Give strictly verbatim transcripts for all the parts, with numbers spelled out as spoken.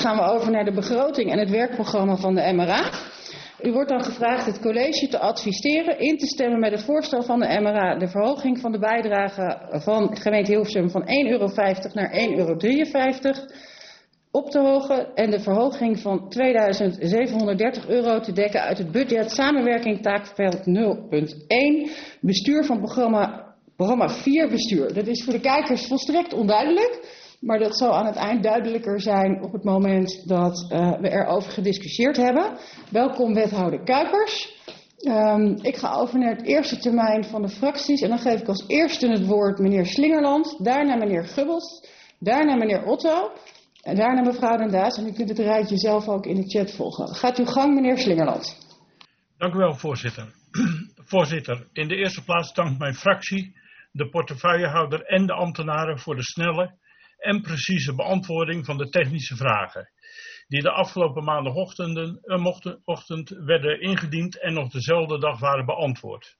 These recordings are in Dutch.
gaan we over naar de begroting en het werkprogramma van de M R A. U wordt dan gevraagd het college te adviseren in te stemmen met het voorstel van de M R A, de verhoging van de bijdrage van de gemeente Hilversum van één euro vijftig naar één euro drieënvijftig op te hogen en de verhoging van tweeduizend zevenhonderddertig euro te dekken uit het budget samenwerking taakveld nul punt één, bestuur van programma, programma vier bestuur. Dat is voor de kijkers volstrekt onduidelijk. Maar dat zal aan het eind duidelijker zijn op het moment dat uh, we erover gediscussieerd hebben. Welkom wethouder Kuipers. Um, ik ga over naar het eerste termijn van de fracties. En dan geef ik als eerste het woord meneer Slingerland. Daarna meneer Gubbels. Daarna meneer Otto. En daarna mevrouw Den Daas. En u kunt het rijtje zelf ook in de chat volgen. Gaat uw gang meneer Slingerland. Dank u wel voorzitter. Voorzitter, in de eerste plaats dankt mijn fractie, de portefeuillehouder en de ambtenaren voor de snelle en precieze beantwoording van de technische vragen, die de afgelopen maandagochtend ochtend werden ingediend en nog dezelfde dag waren beantwoord.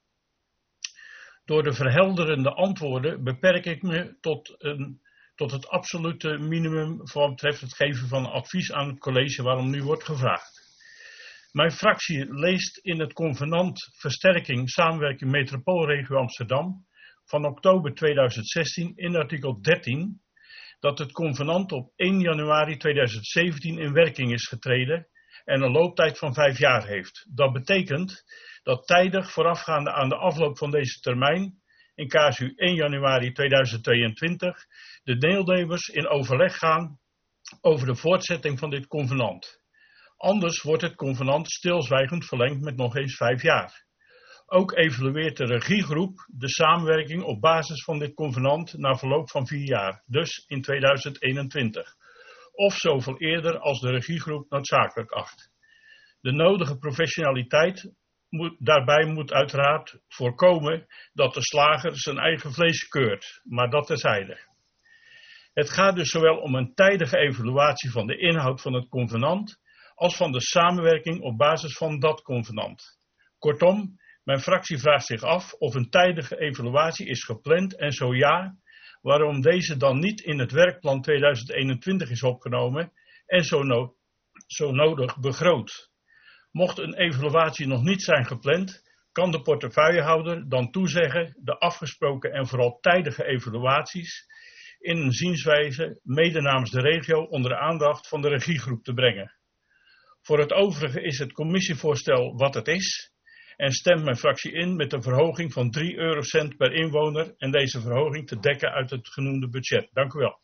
Door de verhelderende antwoorden beperk ik me tot, een, tot het absolute minimum wat betreft het geven van advies aan het college waarom nu wordt gevraagd. Mijn fractie leest in het convenant Versterking Samenwerking Metropoolregio Amsterdam van oktober tweeduizend zestien in artikel dertien dat het convenant op één januari tweeduizend zeventien in werking is getreden en een looptijd van vijf jaar heeft. Dat betekent dat tijdig voorafgaande aan de afloop van deze termijn, in casu één januari tweeduizend tweeëntwintig, de deelnemers in overleg gaan over de voortzetting van dit convenant. Anders wordt het convenant stilzwijgend verlengd met nog eens vijf jaar. Ook evalueert de regiegroep de samenwerking op basis van dit convenant na verloop van vier jaar, dus in tweeduizend eenentwintig. Of zoveel eerder als de regiegroep noodzakelijk acht. De nodige professionaliteit moet, daarbij moet uiteraard voorkomen dat de slager zijn eigen vlees keurt, maar dat terzijde. Het gaat dus zowel om een tijdige evaluatie van de inhoud van het convenant als van de samenwerking op basis van dat convenant. Kortom, mijn fractie vraagt zich af of een tijdige evaluatie is gepland en zo ja, waarom deze dan niet in het werkplan tweeduizend eenentwintig is opgenomen en zo, no- zo nodig begroot. Mocht een evaluatie nog niet zijn gepland, kan de portefeuillehouder dan toezeggen de afgesproken en vooral tijdige evaluaties in een zienswijze mede namens de regio onder de aandacht van de regiegroep te brengen. Voor het overige is het commissievoorstel wat het is en stemt mijn fractie in met een verhoging van drie eurocent per inwoner en deze verhoging te dekken uit het genoemde budget. Dank u wel.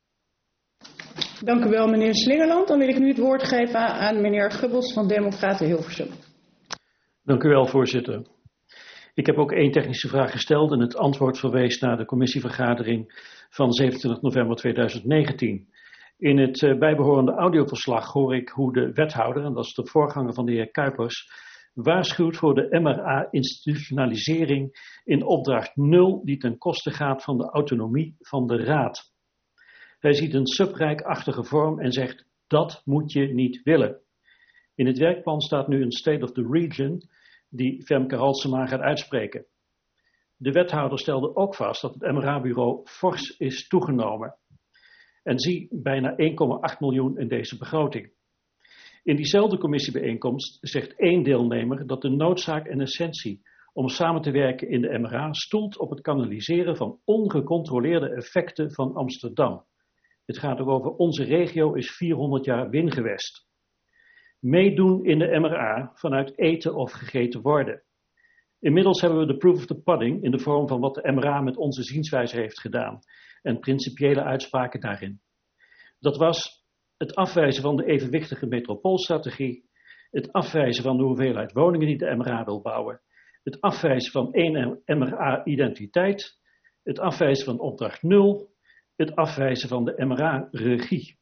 Dank u wel meneer Slingerland. Dan wil ik nu het woord geven aan meneer Gubbels van Democraten Hilversum. Dank u wel voorzitter. Ik heb ook één technische vraag gesteld en het antwoord verwees naar de commissievergadering van zevenentwintig november tweeduizend negentien. In het uh, bijbehorende audioverslag hoor ik hoe de wethouder, en dat is de voorganger van de heer Kuipers, waarschuwt voor de M R A-institutionalisering in opdracht nul die ten koste gaat van de autonomie van de raad. Hij ziet een subrijkachtige vorm en zegt dat moet je niet willen. In het werkplan staat nu een State of the Region die Femke Halsema gaat uitspreken. De wethouder stelde ook vast dat het M R A-bureau fors is toegenomen. En zie bijna één komma acht miljoen in deze begroting. In diezelfde commissiebijeenkomst zegt één deelnemer dat de noodzaak en essentie om samen te werken in de M R A stoelt op het kanaliseren van ongecontroleerde effecten van Amsterdam. Het gaat er over onze regio is vierhonderd jaar wingewest. Meedoen in de M R A vanuit eten of gegeten worden. Inmiddels hebben we de proof of the pudding in de vorm van wat de M R A met onze zienswijze heeft gedaan en principiële uitspraken daarin. Dat was het afwijzen van de evenwichtige metropoolstrategie, het afwijzen van de hoeveelheid woningen die de M R A wil bouwen, het afwijzen van één M R A-identiteit, het afwijzen van opdracht nul, het afwijzen van de M R A-regie.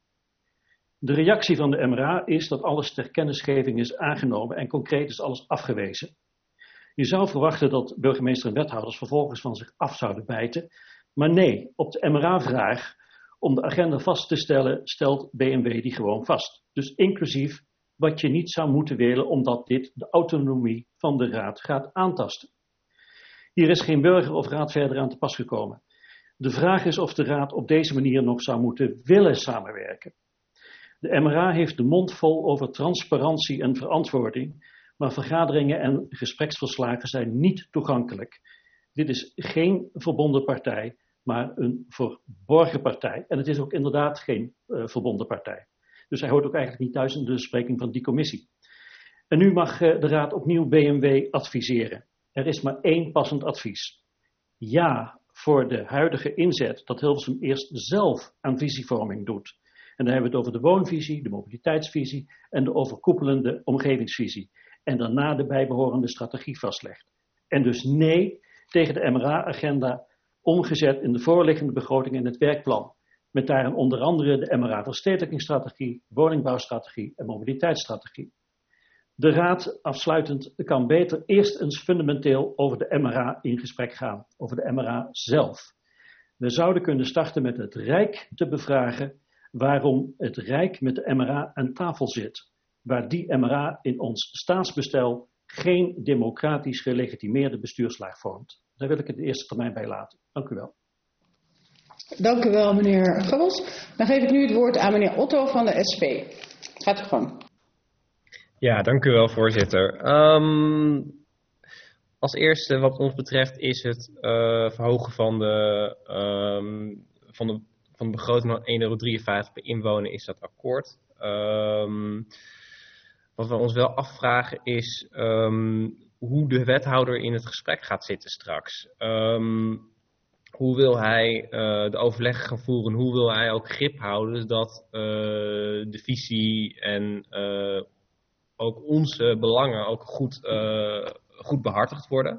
De reactie van de M R A is dat alles ter kennisgeving is aangenomen en concreet is alles afgewezen. Je zou verwachten dat burgemeester en wethouders vervolgens van zich af zouden bijten, maar nee, op de M R A-vraag om de agenda vast te stellen, stelt B M W die gewoon vast. Dus inclusief wat je niet zou moeten willen, omdat dit de autonomie van de raad gaat aantasten. Hier is geen burger of raad verder aan te pas gekomen. De vraag is of de raad op deze manier nog zou moeten willen samenwerken. De M R A heeft de mond vol over transparantie en verantwoording, maar vergaderingen en gespreksverslagen zijn niet toegankelijk. Dit is geen verbonden partij, maar een verborgen partij. En het is ook inderdaad geen uh, verbonden partij. Dus hij hoort ook eigenlijk niet thuis in de bespreking van die commissie. En nu mag uh, de Raad opnieuw B M W adviseren. Er is maar één passend advies. Ja voor de huidige inzet dat Hilversum eerst zelf aan visievorming doet. En dan hebben we het over de woonvisie, de mobiliteitsvisie en de overkoepelende omgevingsvisie. En daarna de bijbehorende strategie vastlegt. En dus nee tegen de M R A-agenda omgezet in de voorliggende begroting en het werkplan. Met daarin onder andere de M R A-verstedelijkingsstrategie, woningbouwstrategie en mobiliteitsstrategie. De Raad, afsluitend, kan beter eerst eens fundamenteel over de M R A in gesprek gaan, over de M R A zelf. We zouden kunnen starten met het Rijk te bevragen waarom het Rijk met de M R A aan tafel zit, waar die M R A in ons staatsbestel geen democratisch gelegitimeerde bestuurslaag vormt. Daar wil ik het de eerste termijn bij laten. Dank u wel. Dank u wel, meneer Gubbels. Dan geef ik nu het woord aan meneer Otto van de S P. Gaat u gang. Ja, dank u wel, voorzitter. Um, als eerste wat ons betreft is het uh, verhogen van de, um, van, de, van de begroting van één euro drieënvijftig per inwoner is dat akkoord. Um, wat we ons wel afvragen is um, hoe de wethouder in het gesprek gaat zitten straks. Um, hoe wil hij uh, de overleggen gaan voeren? Hoe wil hij ook grip houden dat uh, de visie en uh, ook onze belangen ook goed, uh, goed behartigd worden.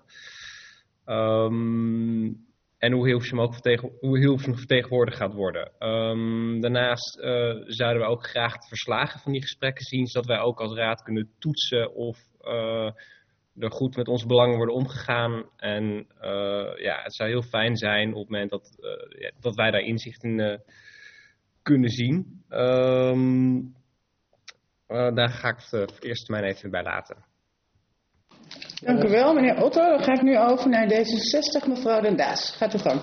Um, en hoe Hilversum ook vertegen, hoe Hilversum vertegenwoordigd gaat worden. Um, daarnaast uh, zouden we ook graag de verslagen van die gesprekken zien, zodat wij ook als raad kunnen toetsen of uh, er goed met onze belangen worden omgegaan. En uh, ja, het zou heel fijn zijn op het moment dat, uh, ja, dat wij daar inzicht in uh, kunnen zien. Um, Uh, daar ga ik het uh, voor de eerste termijn even bij laten. Dank u wel, meneer Otto. Dan ga ik nu over naar D zesenzestig, mevrouw Den Daas. Gaat u gang.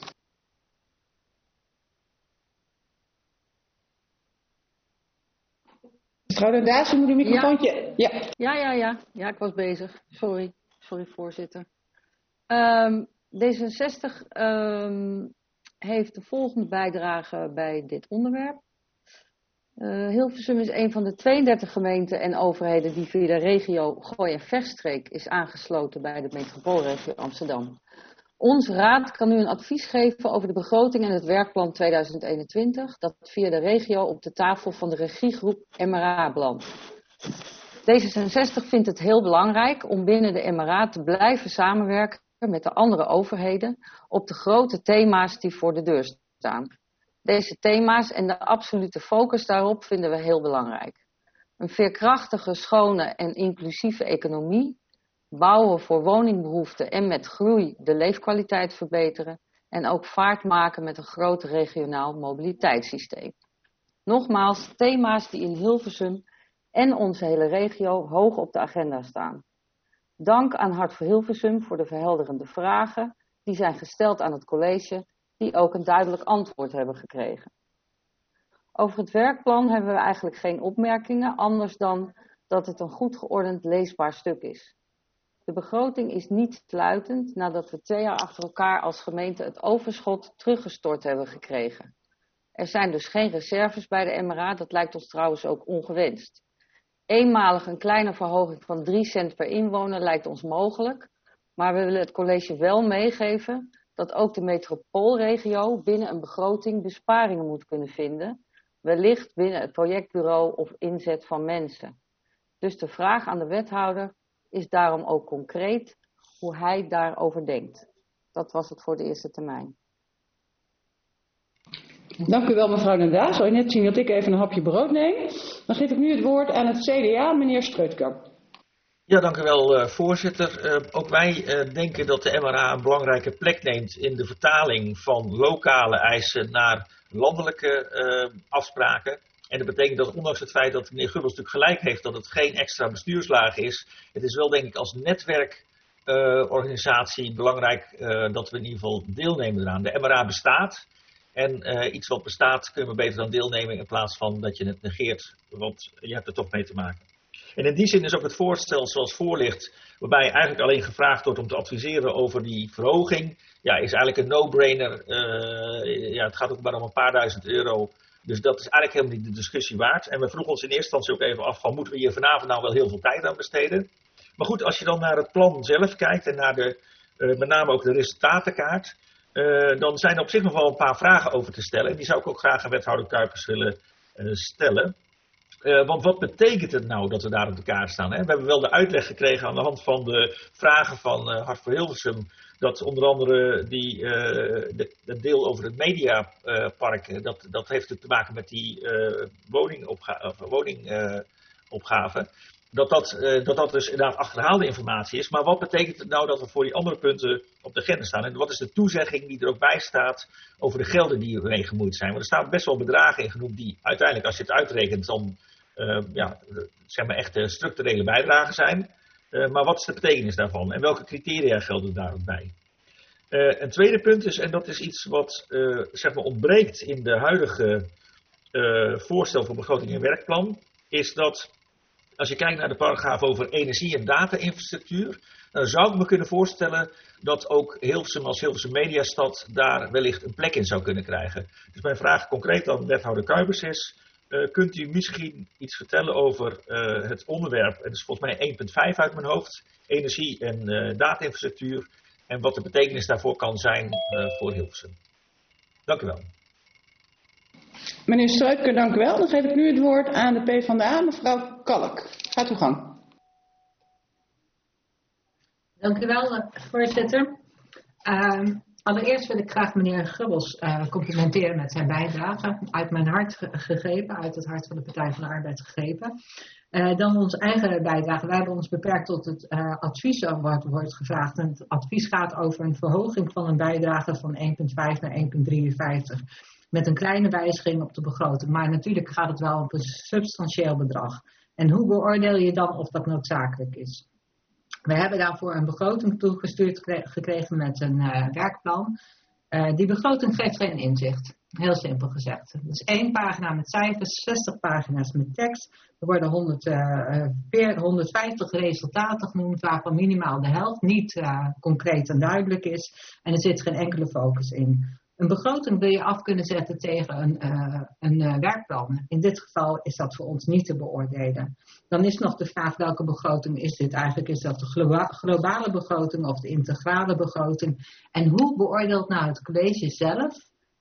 Mevrouw Den Daas, u moet uw microfoontje... Ja. Ja. Ja, ja, ja. Ja, ik was bezig. Sorry. Sorry, voorzitter. Um, D zesenzestig um, heeft de volgende bijdrage bij dit onderwerp. Uh, Hilversum is een van de tweeëndertig gemeenten en overheden die via de regio Gooi- en Vechtstreek is aangesloten bij de metropoolregio Amsterdam. Onze raad kan nu een advies geven over de begroting en het werkplan tweeduizend eenentwintig, dat via de regio op de tafel van de regiegroep M R A belandt. D zesenzestig vindt het heel belangrijk om binnen de M R A te blijven samenwerken met de andere overheden op de grote thema's die voor de deur staan. Deze thema's en de absolute focus daarop vinden we heel belangrijk. Een veerkrachtige, schone en inclusieve economie, bouwen voor woningbehoeften en met groei de leefkwaliteit verbeteren en ook vaart maken met een groot regionaal mobiliteitssysteem. Nogmaals, thema's die in Hilversum en onze hele regio hoog op de agenda staan. Dank aan Hart voor Hilversum voor de verhelderende vragen die zijn gesteld aan het college, die ook een duidelijk antwoord hebben gekregen. Over het werkplan hebben we eigenlijk geen opmerkingen, anders dan dat het een goed geordend leesbaar stuk is. De begroting is niet sluitend nadat we twee jaar achter elkaar als gemeente het overschot teruggestort hebben gekregen. Er zijn dus geen reserves bij de M R A, dat lijkt ons trouwens ook ongewenst. Eenmalig een kleine verhoging van drie cent per inwoner lijkt ons mogelijk, maar we willen het college wel meegeven dat ook de metropoolregio binnen een begroting besparingen moet kunnen vinden, wellicht binnen het projectbureau of inzet van mensen. Dus de vraag aan de wethouder is daarom ook concreet hoe hij daarover denkt. Dat was het voor de eerste termijn. Dank u wel, mevrouw Den Daas. Zal je net zien dat ik even een hapje brood neem? Dan geef ik nu het woord aan het C D A, meneer Streutkamp. Ja, dank u wel, uh, voorzitter. Uh, ook wij uh, denken dat de M R A een belangrijke plek neemt in de vertaling van lokale eisen naar landelijke uh, afspraken. En dat betekent dat ondanks het feit dat meneer Gubbels natuurlijk gelijk heeft dat het geen extra bestuurslaag is, het is wel denk ik als netwerkorganisatie uh, belangrijk uh, dat we in ieder geval deelnemen eraan. De M R A bestaat. En uh, iets wat bestaat kun je maar beter dan deelnemen in plaats van dat je het negeert, want je hebt er toch mee te maken. En in die zin is ook het voorstel zoals voor ligt, waarbij eigenlijk alleen gevraagd wordt om te adviseren over die verhoging, ja, is eigenlijk een no-brainer. Uh, ja, het gaat ook maar om een paar duizend euro. Dus dat is eigenlijk helemaal niet de discussie waard. En we vroegen ons in eerste instantie ook even af van, moeten we hier vanavond nou wel heel veel tijd aan besteden? Maar goed, als je dan naar het plan zelf kijkt en naar de, uh, met name ook de resultatenkaart, uh, dan zijn er op zich nog wel een paar vragen over te stellen. En die zou ik ook graag aan wethouder Kuipers willen uh, stellen. Uh, want wat betekent het nou dat we daar op de kaart staan? Hè? We hebben wel de uitleg gekregen aan de hand van de vragen van uh, Hart voor Hilversum, dat onder andere die, uh, de, het deel over het mediapark, uh, dat, dat heeft te maken met die uh, woningopgave, woningopgave. Dat dat, uh, dat dat dus inderdaad achterhaalde informatie is. Maar wat betekent het nou dat we voor die andere punten op de agenda staan? En wat is de toezegging die er ook bij staat over de gelden die ermee gemoeid zijn? Want er staan best wel bedragen in genoemd die uiteindelijk, als je het uitrekent, dan uh, ja, zeg maar echt structurele bijdragen zijn. Uh, maar wat is de betekenis daarvan? En welke criteria gelden daar ook bij? Uh, een tweede punt is, en dat is iets wat uh, zeg maar ontbreekt in de huidige uh, voorstel voor begroting en werkplan, is dat als je kijkt naar de paragraaf over energie- en data-infrastructuur, dan zou ik me kunnen voorstellen dat ook Hilversum als Hilversum Mediastad daar wellicht een plek in zou kunnen krijgen. Dus mijn vraag concreet aan wethouder Kuipers is, uh, kunt u misschien iets vertellen over uh, het onderwerp, en dat is volgens mij één punt vijf uit mijn hoofd, energie- en uh, data-infrastructuur, en wat de betekenis daarvoor kan zijn uh, voor Hilversum. Dank u wel. Meneer Struiker, dank u wel. Dan geef ik nu het woord aan de PvdA, mevrouw Kalk. Gaat uw gang. Dank u wel, voorzitter. Uh, allereerst wil ik graag meneer Gubbels uh, complimenteren met zijn bijdrage. Uit mijn hart gegrepen, uit het hart van de Partij van de Arbeid gegrepen. Uh, dan onze eigen bijdrage. Wij hebben ons beperkt tot het uh, advies wat wordt gevraagd. En het advies gaat over een verhoging van een bijdrage van één komma vijf naar één komma drieënvijftig. Met een kleine wijziging op de begroting. Maar natuurlijk gaat het wel om een substantieel bedrag. En hoe beoordeel je dan of dat noodzakelijk is? We hebben daarvoor een begroting toegestuurd gekregen met een uh, werkplan. Uh, die begroting geeft geen inzicht. Heel simpel gezegd. Het is één pagina met cijfers, zestig pagina's met tekst. Er worden honderd, uh, honderdvijftig resultaten genoemd, waarvan minimaal de helft niet uh, concreet en duidelijk is. En er zit geen enkele focus in. Een begroting wil je af kunnen zetten tegen een, uh, een uh, werkplan. In dit geval is dat voor ons niet te beoordelen. Dan is nog de vraag welke begroting is dit eigenlijk? Is dat de globa- globale begroting of de integrale begroting? En hoe beoordeelt nou het college zelf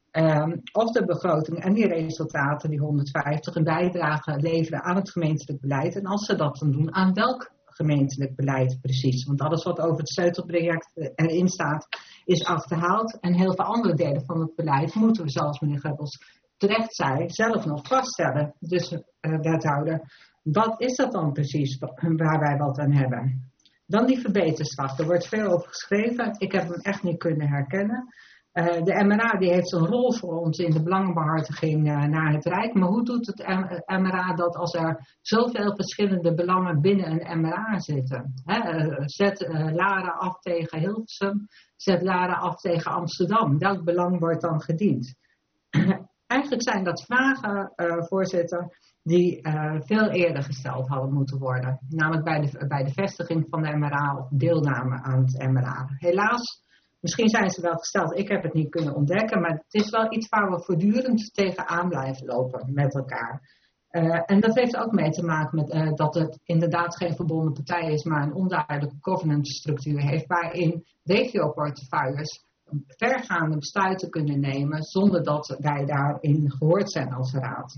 um, of de begroting en die resultaten, die honderdvijftig, een bijdrage leveren aan het gemeentelijk beleid? En als ze dat dan doen, aan welk gemeentelijk beleid precies? Want alles wat over het sleutelproject erin staat is achterhaald. En heel veel andere delen van het beleid moeten we, zoals meneer Gubbels terecht zei, zelf nog vaststellen. Dus uh, wethouder, wat is dat dan precies waar wij wat aan hebben? Dan die verbeterslag. Er wordt veel over geschreven. Ik heb hem echt niet kunnen herkennen. Uh, de M R A die heeft een rol voor ons in de belangenbehartiging uh, naar het Rijk. Maar hoe doet het M R A dat als er zoveel verschillende belangen binnen een M R A zitten? He, uh, zet uh, Laren af tegen Hilversum, zet Laren af tegen Amsterdam. Welk belang wordt dan gediend? Eigenlijk zijn dat vragen, uh, voorzitter, die uh, veel eerder gesteld hadden moeten worden. Namelijk bij de, bij de vestiging van de M R A of deelname aan het M R A. Helaas. Misschien zijn ze wel gesteld, ik heb het niet kunnen ontdekken, maar het is wel iets waar we voortdurend tegenaan blijven lopen met elkaar. Uh, en dat heeft ook mee te maken met uh, dat het inderdaad geen verbonden partij is, maar een onduidelijke governance structuur heeft, waarin regioportefeuilles vergaande besluiten kunnen nemen zonder dat wij daarin gehoord zijn als raad.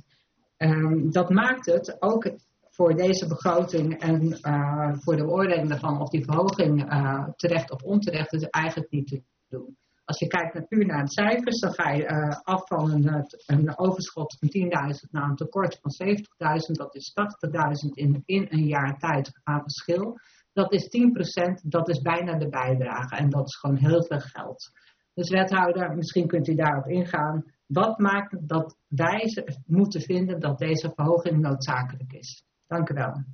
Um, dat maakt het ook voor deze begroting en uh, voor de beoordeling daarvan of die verhoging uh, terecht of onterecht is eigenlijk niet te doen. Als je kijkt naar, puur naar de cijfers, dan ga je uh, af van een, een overschot van tienduizend naar een tekort van zeventigduizend. Dat is tachtigduizend in, in een jaar tijd aan verschil. Dat is tien procent, dat is bijna de bijdrage en dat is gewoon heel veel geld. Dus wethouder, misschien kunt u daarop ingaan. Wat maakt dat wij moeten vinden dat deze verhoging noodzakelijk is? Dank u wel.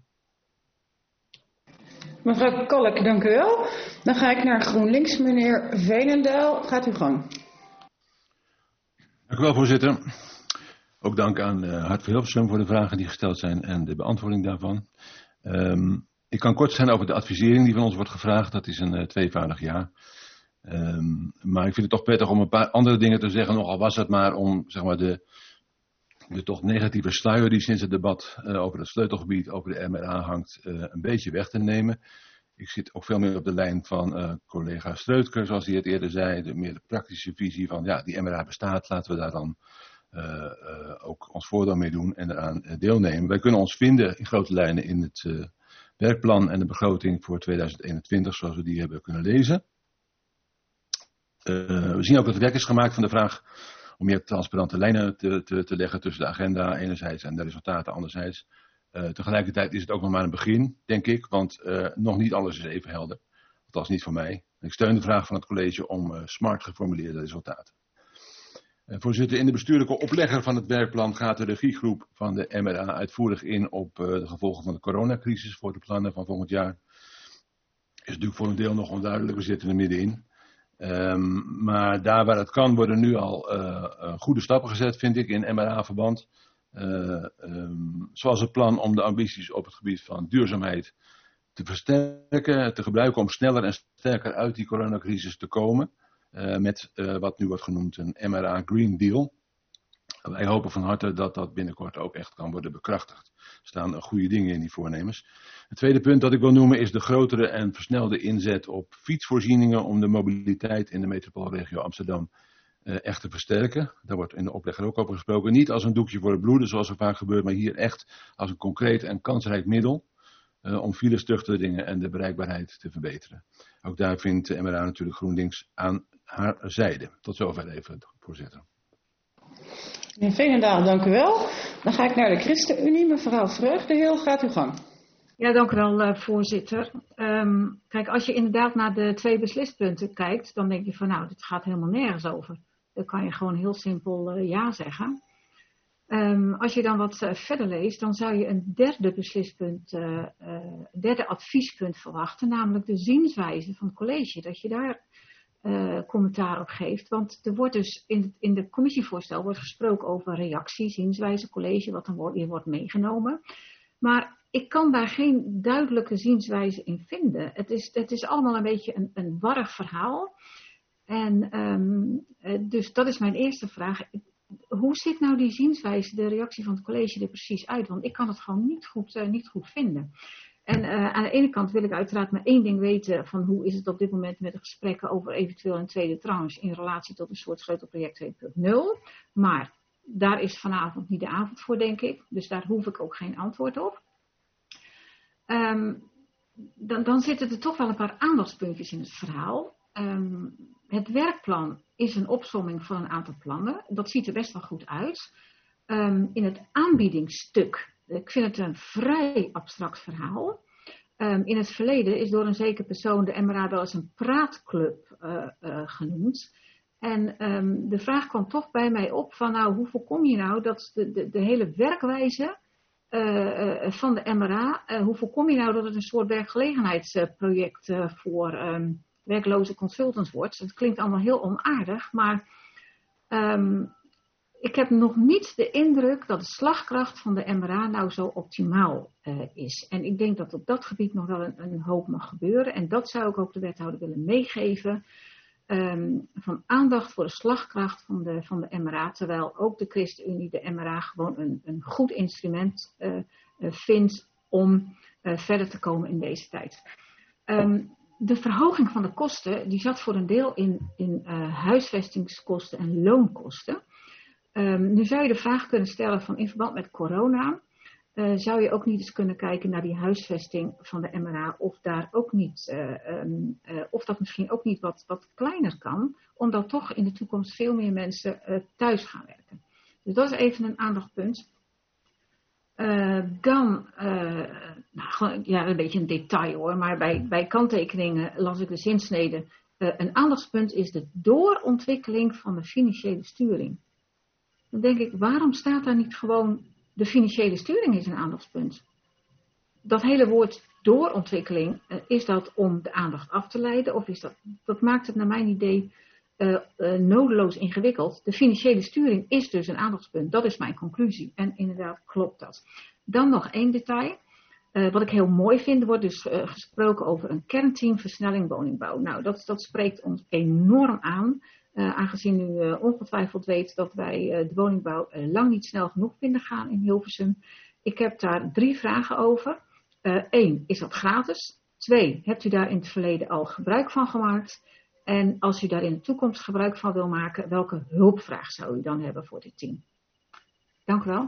Mevrouw Kalk, dank u wel. Dan ga ik naar GroenLinks. Meneer Veenendaal, gaat u gang. Dank u wel, voorzitter. Ook dank aan uh, Hart voor Hilversum voor de vragen die gesteld zijn en de beantwoording daarvan. Um, ik kan kort zijn over de advisering die van ons wordt gevraagd. Dat is een uh, tweevoudig ja. Um, maar ik vind het toch prettig om een paar andere dingen te zeggen, nogal was het maar om zeg maar, de, de toch negatieve sluier die sinds het debat uh, over het sleutelgebied, over de M R A hangt, uh, een beetje weg te nemen. Ik zit ook veel meer op de lijn van uh, collega Streutker, zoals hij het eerder zei, de meer de praktische visie van ja, die M R A bestaat, laten we daar dan uh, uh, ook ons voordeel mee doen en eraan uh, deelnemen. Wij kunnen ons vinden in grote lijnen in het uh, werkplan en de begroting voor tweeduizend eenentwintig, zoals we die hebben kunnen lezen. Uh, we zien ook dat er werk is gemaakt van de vraag om meer transparante lijnen te, te, te leggen tussen de agenda enerzijds en de resultaten anderzijds. Uh, tegelijkertijd is het ook nog maar een begin, denk ik, want uh, nog niet alles is even helder. Althans niet voor mij. Ik steun de vraag van het college om uh, smart geformuleerde resultaten. Uh, voorzitter, in de bestuurlijke oplegger van het werkplan gaat de regiegroep van de M R A uitvoerig in op uh, de gevolgen van de coronacrisis voor de plannen van volgend jaar. Is natuurlijk voor een deel nog onduidelijk, we zitten er middenin. Um, maar daar waar het kan worden nu al uh, uh, goede stappen gezet, vind ik, in M R A-verband. Uh, um, zoals het plan om de ambities op het gebied van duurzaamheid te versterken, te gebruiken om sneller en sterker uit die coronacrisis te komen. Uh, met uh, wat nu wordt genoemd een M R A Green Deal. Wij hopen van harte dat dat binnenkort ook echt kan worden bekrachtigd. Er staan goede dingen in die voornemens. Het tweede punt dat ik wil noemen is de grotere en versnelde inzet op fietsvoorzieningen om de mobiliteit in de metropoolregio Amsterdam uh, echt te versterken. Daar wordt in de oplegger ook over gesproken. Niet als een doekje voor het bloeden zoals er vaak gebeurt, maar hier echt als een concreet en kansrijk middel uh, om files terug te dringen en de bereikbaarheid te verbeteren. Ook daar vindt de M R A natuurlijk GroenLinks aan haar zijde. Tot zover even, voorzitter. Meneer Veenendaal, dank u wel. Dan ga ik naar de ChristenUnie. Mevrouw Vreugdenheel, gaat uw gang. Ja, dank u wel, uh, voorzitter. Um, kijk, als je inderdaad naar de twee beslispunten kijkt, dan denk je van nou, dit gaat helemaal nergens over. Dan kan je gewoon heel simpel uh, ja zeggen. Um, als je dan wat uh, verder leest, dan zou je een derde beslispunt, uh, uh, derde adviespunt verwachten, namelijk de zienswijze van het college. Dat je daar uh, commentaar op geeft. Want er wordt dus in, in de commissievoorstel wordt gesproken over reactie, zienswijze, college, wat dan wordt, hier wordt meegenomen. Maar ik kan daar geen duidelijke zienswijze in vinden. Het is, het is allemaal een beetje een, een warrig verhaal. En um, dus dat is mijn eerste vraag. Hoe ziet nou die zienswijze, de reactie van het college er precies uit? Want ik kan het gewoon niet goed, uh, niet goed vinden. En uh, aan de ene kant wil ik uiteraard maar één ding weten van hoe is het op dit moment met de gesprekken over eventueel een tweede tranche in relatie tot een soort sleutelproject twee punt nul. Maar daar is vanavond niet de avond voor, denk ik. Dus daar hoef ik ook geen antwoord op. Um, dan, dan zitten er toch wel een paar aandachtspuntjes in het verhaal. Um, het werkplan is een opsomming van een aantal plannen. Dat ziet er best wel goed uit. Um, in het aanbiedingsstuk, ik vind het een vrij abstract verhaal. Um, in het verleden is door een zekere persoon de M R A wel eens een praatclub uh, uh, genoemd. En um, de vraag kwam toch bij mij op van nou, hoe voorkom je nou dat de, de, de hele werkwijze uh, uh, van de M R A, uh, hoe voorkom je nou dat het een soort werkgelegenheidsproject uh, voor um, werkloze consultants wordt. Dat klinkt allemaal heel onaardig, maar um, ik heb nog niet de indruk dat de slagkracht van de M R A nou zo optimaal uh, is. En ik denk dat op dat gebied nog wel een, een hoop mag gebeuren. En dat zou ik ook de wethouder willen meegeven. Um, van aandacht voor de slagkracht van de, van de M R A. Terwijl ook de ChristenUnie de M R A gewoon een, een goed instrument uh, uh, vindt om uh, verder te komen in deze tijd. Um, de verhoging van de kosten die zat voor een deel in, in uh, huisvestingskosten en loonkosten. Um, nu zou je de vraag kunnen stellen van in verband met corona, uh, zou je ook niet eens kunnen kijken naar die huisvesting van de M R A of daar ook niet, uh, um, uh, of dat misschien ook niet wat, wat kleiner kan, omdat toch in de toekomst veel meer mensen uh, thuis gaan werken. Dus dat is even een aandachtspunt. Uh, dan, uh, nou, ja, een beetje een detail hoor, maar bij, bij kanttekeningen las ik de zinsnede. Uh, een aandachtspunt is de doorontwikkeling van de financiële sturing. Dan denk ik, waarom staat daar niet gewoon de financiële sturing is een aandachtspunt? Dat hele woord doorontwikkeling, uh, is dat om de aandacht af te leiden? Of is dat, dat maakt het naar mijn idee uh, uh, nodeloos ingewikkeld. De financiële sturing is dus een aandachtspunt. Dat is mijn conclusie. En inderdaad klopt dat. Dan nog één detail. Uh, wat ik heel mooi vind, er wordt dus uh, gesproken over een kernteam versnelling woningbouw. Nou, dat, dat spreekt ons enorm aan. Uh, aangezien u uh, ongetwijfeld weet dat wij uh, de woningbouw uh, lang niet snel genoeg vinden gaan in Hilversum. Ik heb daar drie vragen over. Eén, uh, is dat gratis? Twee, hebt u daar in het verleden al gebruik van gemaakt? En als u daar in de toekomst gebruik van wil maken, welke hulpvraag zou u dan hebben voor dit team? Dank u wel.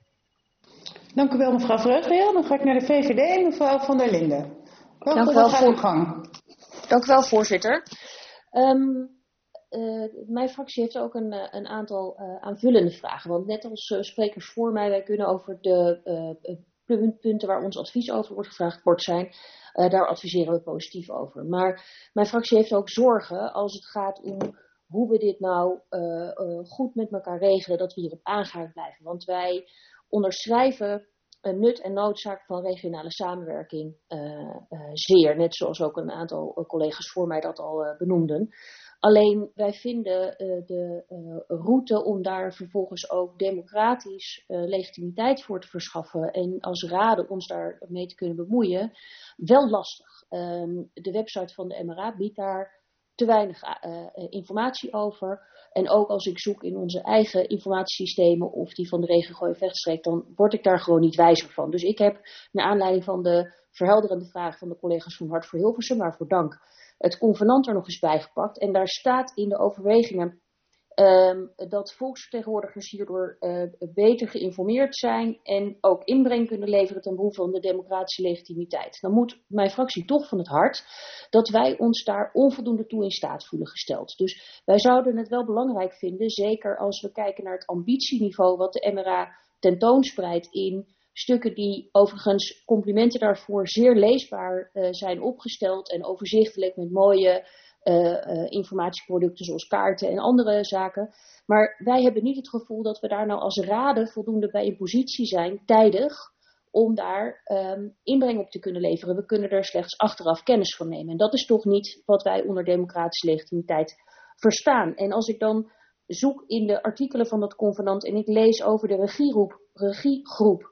Dank u wel, mevrouw Vreugdeel. Dan ga ik naar de V V D en mevrouw Van der Linden. Dank u wel, voor... Dank u wel, voorzitter. Um, uh, mijn fractie heeft ook een, een aantal uh, aanvullende vragen. Want net als uh, sprekers voor mij, wij kunnen over de uh, punten waar ons advies over wordt gevraagd kort zijn. Uh, daar adviseren we positief over. Maar mijn fractie heeft ook zorgen als het gaat om hoe we dit nou uh, uh, goed met elkaar regelen, dat we hierop aangehaakt blijven. Want wij onderschrijven een nut en noodzaak van regionale samenwerking uh, uh, zeer. Net zoals ook een aantal uh, collega's voor mij dat al uh, benoemden. Alleen wij vinden uh, de uh, route om daar vervolgens ook democratisch uh, legitimiteit voor te verschaffen en als raden ons daar mee te kunnen bemoeien, wel lastig. Um, de website van de M R A biedt daar te weinig uh, informatie over. En ook als ik zoek in onze eigen informatiesystemen of die van de regio Gooi-Vechtstreek, dan word ik daar gewoon niet wijzer van. Dus ik heb, naar aanleiding van de verhelderende vragen van de collega's van Hart voor Hilversum, waarvoor dank, het convenant er nog eens bijgepakt. En daar staat in de overwegingen um, dat volksvertegenwoordigers hierdoor uh, beter geïnformeerd zijn en ook inbreng kunnen leveren ten behoeve van de democratische legitimiteit. Dan moet mijn fractie toch van het hart dat wij ons daar onvoldoende toe in staat voelen gesteld. Dus wij zouden het wel belangrijk vinden, zeker als we kijken naar het ambitieniveau wat de M R A tentoonspreidt in stukken die overigens, complimenten daarvoor, zeer leesbaar uh, zijn opgesteld en overzichtelijk met mooie uh, uh, informatieproducten zoals kaarten en andere zaken. Maar wij hebben niet het gevoel dat we daar nou als raden voldoende bij in positie zijn, tijdig, om daar um, inbreng op te kunnen leveren. We kunnen er slechts achteraf kennis van nemen. En dat is toch niet wat wij onder democratische legitimiteit verstaan. En als ik dan zoek in de artikelen van dat convenant en ik lees over de regiegroep, regiegroep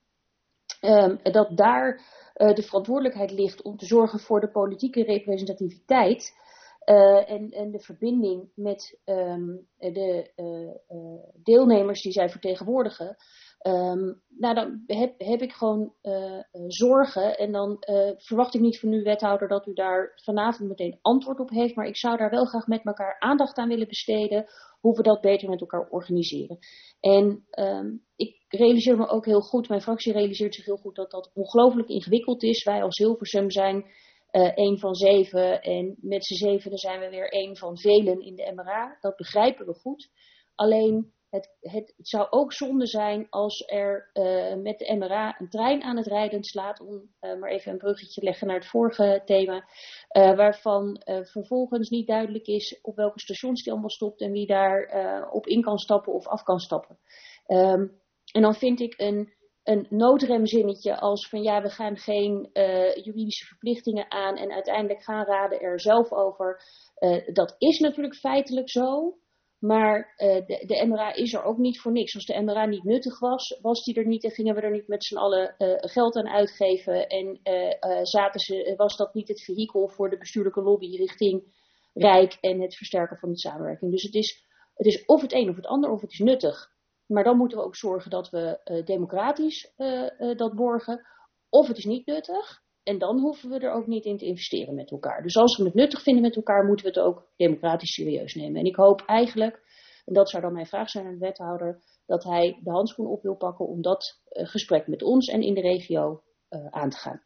Um, dat daar uh, de verantwoordelijkheid ligt om te zorgen voor de politieke representativiteit uh, en, en de verbinding met um, de uh, uh, deelnemers die zij vertegenwoordigen. Um, nou, dan heb, heb ik gewoon uh, uh, zorgen en dan uh, verwacht ik niet van u, wethouder, dat u daar vanavond meteen antwoord op heeft, maar ik zou daar wel graag met elkaar aandacht aan willen besteden, hoe we dat beter met elkaar organiseren. En um, ik realiseer me ook heel goed, mijn fractie realiseert zich heel goed dat dat ongelooflijk ingewikkeld is. Wij als Hilversum zijn uh, één van zeven en met z'n zevenen zijn we weer één van velen in de M R A. Dat begrijpen we goed. Alleen het, het, het zou ook zonde zijn als er uh, met de M R A een trein aan het rijden slaat, om uh, maar even een bruggetje te leggen naar het vorige thema, uh, waarvan uh, vervolgens niet duidelijk is op welke stations die allemaal stopt en wie daar uh, op in kan stappen of af kan stappen. Um, en dan vind ik een, een noodremzinnetje als van ja, we gaan geen uh, juridische verplichtingen aan en uiteindelijk gaan raden er zelf over. Uh, dat is natuurlijk feitelijk zo. Maar uh, de, de M R A is er ook niet voor niks. Als de M R A niet nuttig was, was die er niet en gingen we er niet met z'n allen uh, geld aan uitgeven. En uh, uh, zaten ze, was dat niet het vehikel voor de bestuurlijke lobby richting Rijk en het versterken van de samenwerking. Dus het is, het is of het een of het ander, of het is nuttig. Maar dan moeten we ook zorgen dat we uh, democratisch uh, uh, dat borgen. Of het is niet nuttig. En dan hoeven we er ook niet in te investeren met elkaar. Dus als we het nuttig vinden met elkaar, moeten we het ook democratisch serieus nemen. En ik hoop eigenlijk, en dat zou dan mijn vraag zijn aan de wethouder, dat hij de handschoen op wil pakken om dat uh, gesprek met ons en in de regio uh, aan te gaan.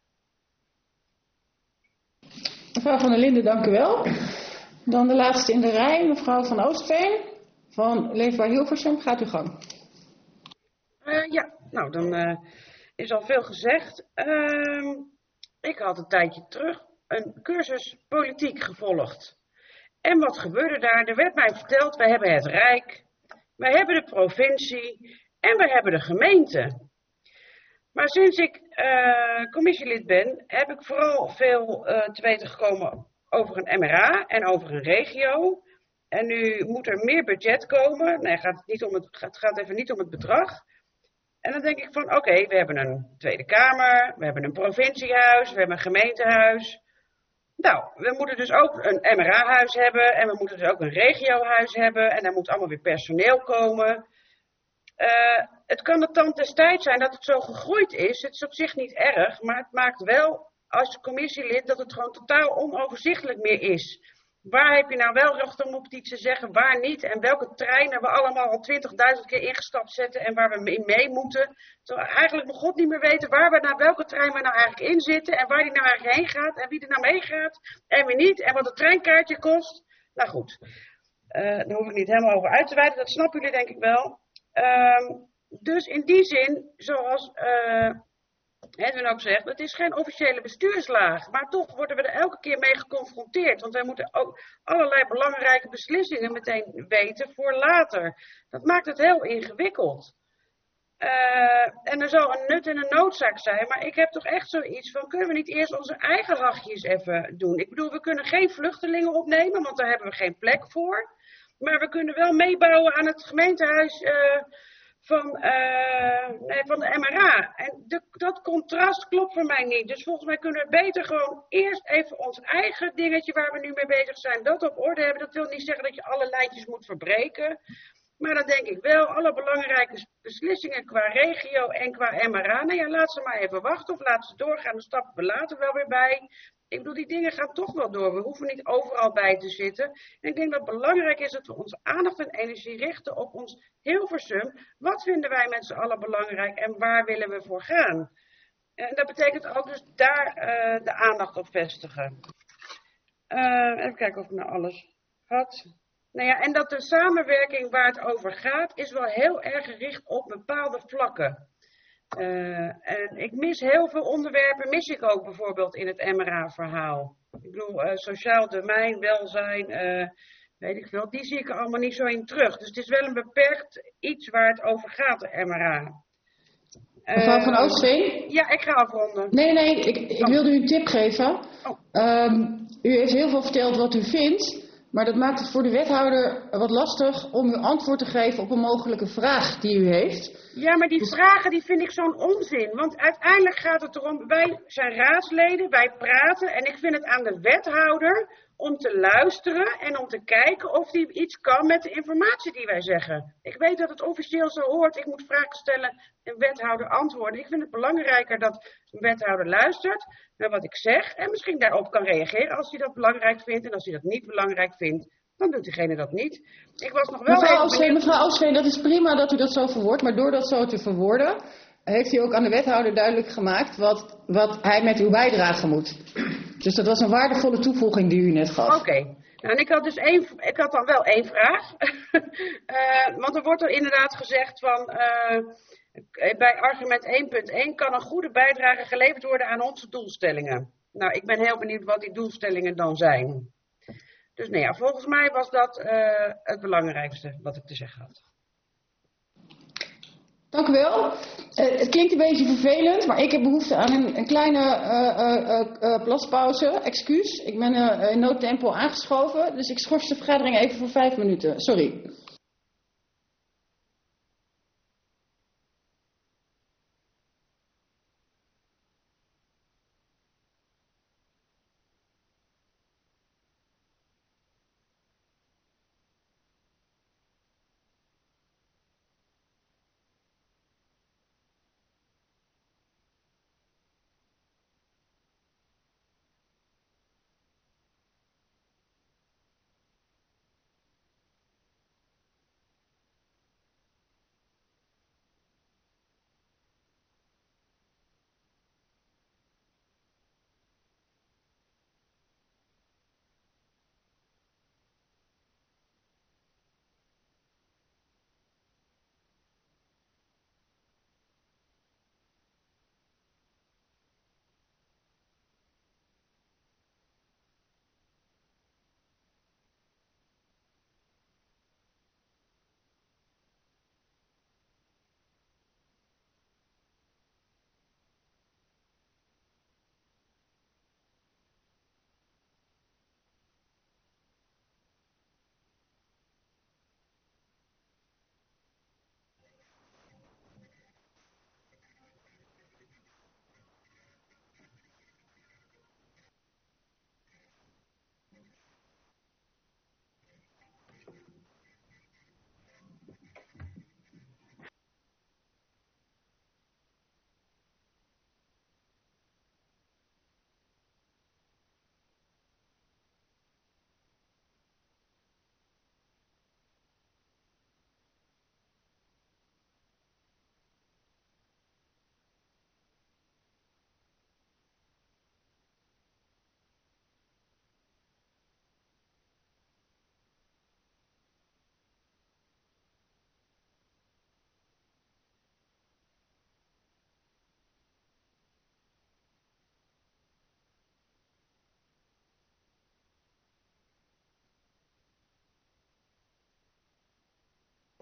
Mevrouw Van der Linden, dank u wel. Dan de laatste in de rij, mevrouw Van Oostveen van Leefbaar Hilversum. Gaat uw gang. Uh, ja, nou dan uh, is al veel gezegd. Uh, ik had een tijdje terug een cursus politiek gevolgd. En wat gebeurde daar? Er werd mij verteld, wij hebben het Rijk, wij hebben de provincie en we hebben de gemeente. Maar sinds ik uh, commissielid ben, heb ik vooral veel uh, te weten gekomen over een M R A en over een regio. En nu moet er meer budget komen. Nee, het gaat, niet om het, het gaat even niet om het bedrag. En dan denk ik van, oké, okay, we hebben een Tweede Kamer, we hebben een provinciehuis, we hebben een gemeentehuis. Nou, we moeten dus ook een M R A-huis hebben en we moeten dus ook een regiohuis hebben. En daar moet allemaal weer personeel komen. Uh, het kan de tand des tijds zijn dat het zo gegroeid is. Het is op zich niet erg, maar het maakt wel als commissielid dat het gewoon totaal onoverzichtelijk meer is. Waar heb je nou wel recht om op iets te zeggen, waar niet? En welke treinen we allemaal al twintigduizend keer ingestapt zetten en waar we in mee moeten. Terwijl we eigenlijk nog god niet meer weten waar we naar welke trein we nou eigenlijk in zitten. En waar die nou eigenlijk heen gaat en wie er nou mee gaat en wie niet. En wat het treinkaartje kost. Nou goed, uh, daar hoef ik niet helemaal over uit te wijden. Dat snappen jullie denk ik wel. Um, dus in die zin, zoals uh, Edwin ook zegt, het is geen officiële bestuurslaag. Maar toch worden we er elke keer mee geconfronteerd. Want wij moeten ook allerlei belangrijke beslissingen meteen weten voor later. Dat maakt het heel ingewikkeld. Uh, en er zal een nut en een noodzaak zijn. Maar ik heb toch echt zoiets van, kunnen we niet eerst onze eigen hachjes even doen? Ik bedoel, we kunnen geen vluchtelingen opnemen, want daar hebben we geen plek voor. Maar we kunnen wel meebouwen aan het gemeentehuis uh, van, uh, nee, van de M R A. En de, dat contrast klopt voor mij niet. Dus volgens mij kunnen we beter gewoon eerst even ons eigen dingetje waar we nu mee bezig zijn, dat op orde hebben. Dat wil niet zeggen dat je alle lijntjes moet verbreken. Maar dan denk ik wel, alle belangrijke beslissingen qua regio en qua M R A. Nou ja, laat ze maar even wachten of laat ze doorgaan. Dan stappen we later wel weer bij. Ik bedoel, die dingen gaan toch wel door. We hoeven niet overal bij te zitten. En ik denk dat het belangrijk is dat we onze aandacht en energie richten op ons Hilversum. Wat vinden wij met z'n allen belangrijk en waar willen we voor gaan? En dat betekent ook dus daar uh, de aandacht op vestigen. Uh, even kijken of ik nou alles had. Nou ja, en dat de samenwerking waar het over gaat, is wel heel erg gericht op bepaalde vlakken. Uh, en ik mis heel veel onderwerpen, mis ik ook bijvoorbeeld in het M R A-verhaal. Ik bedoel, uh, sociaal domein, welzijn, uh, weet ik veel, die zie ik er allemaal niet zo in terug. Dus het is wel een beperkt iets waar het over gaat, de M R A. Uh, Mevrouw van Oostveen? Ja, ik ga afronden. Nee, nee, ik, ik wilde u een tip geven. Oh. Um, u heeft heel veel verteld wat u vindt. Maar dat maakt het voor de wethouder wat lastig om u antwoord te geven op een mogelijke vraag die u heeft. Ja, maar die dus... vragen die vind ik zo'n onzin. Want uiteindelijk gaat het erom, wij zijn raadsleden, wij praten. En ik vind het aan de wethouder om te luisteren en om te kijken of hij iets kan met de informatie die wij zeggen. Ik weet dat het officieel zo hoort, ik moet vragen stellen en wethouder antwoorden. Ik vind het belangrijker dat een wethouder luistert naar wat ik zeg en misschien daarop kan reageren als hij dat belangrijk vindt. En als hij dat niet belangrijk vindt, dan doet diegene dat niet. Ik was nog wel mevrouw even... Oostveen, mevrouw Oostveen, dat is prima dat u dat zo verwoordt, maar door dat zo te verwoorden, heeft u ook aan de wethouder duidelijk gemaakt wat, wat hij met uw bijdrage moet. Dus dat was een waardevolle toevoeging die u net gaf. Oké. Okay. Nou, en ik had dus één, ik had dan wel één vraag. uh, want er wordt er inderdaad gezegd van, uh, bij argument één punt één kan een goede bijdrage geleverd worden aan onze doelstellingen. Nou, ik ben heel benieuwd wat die doelstellingen dan zijn. Dus nou ja, volgens mij was dat uh, het belangrijkste wat ik te zeggen had. Dank u wel. Uh, het klinkt een beetje vervelend, maar ik heb behoefte aan een, een kleine uh, uh, uh, plaspauze. Excuus, ik ben uh, in noodtempo aangeschoven, dus ik schors de vergadering even voor vijf minuten. Sorry.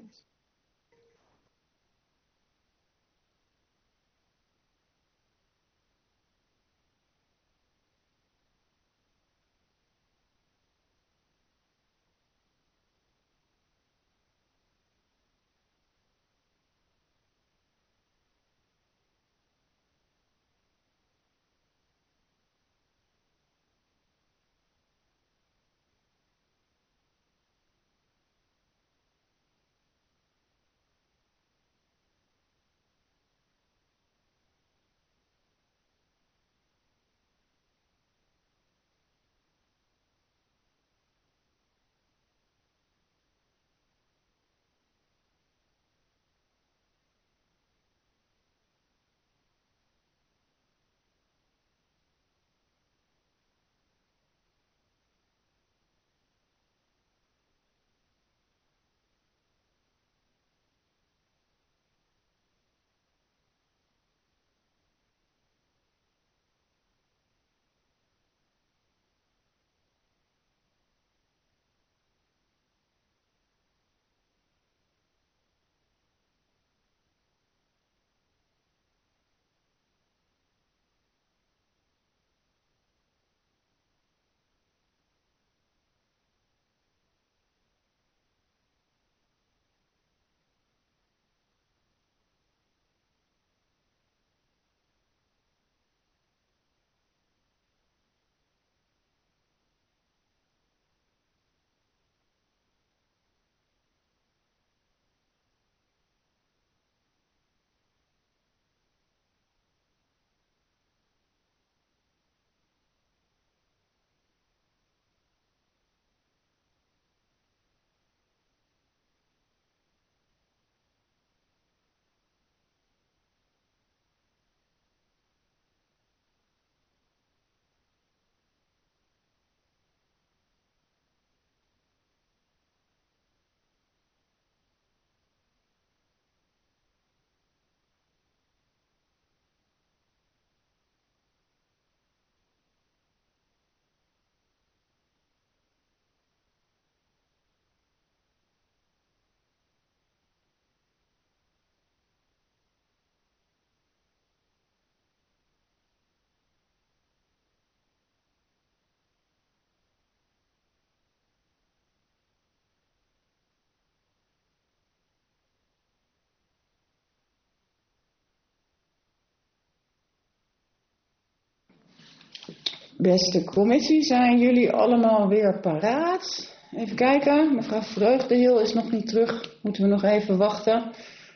Beste commissie, zijn jullie allemaal weer paraat? Even kijken, mevrouw Vreugdeheel is nog niet terug. Moeten we nog even wachten.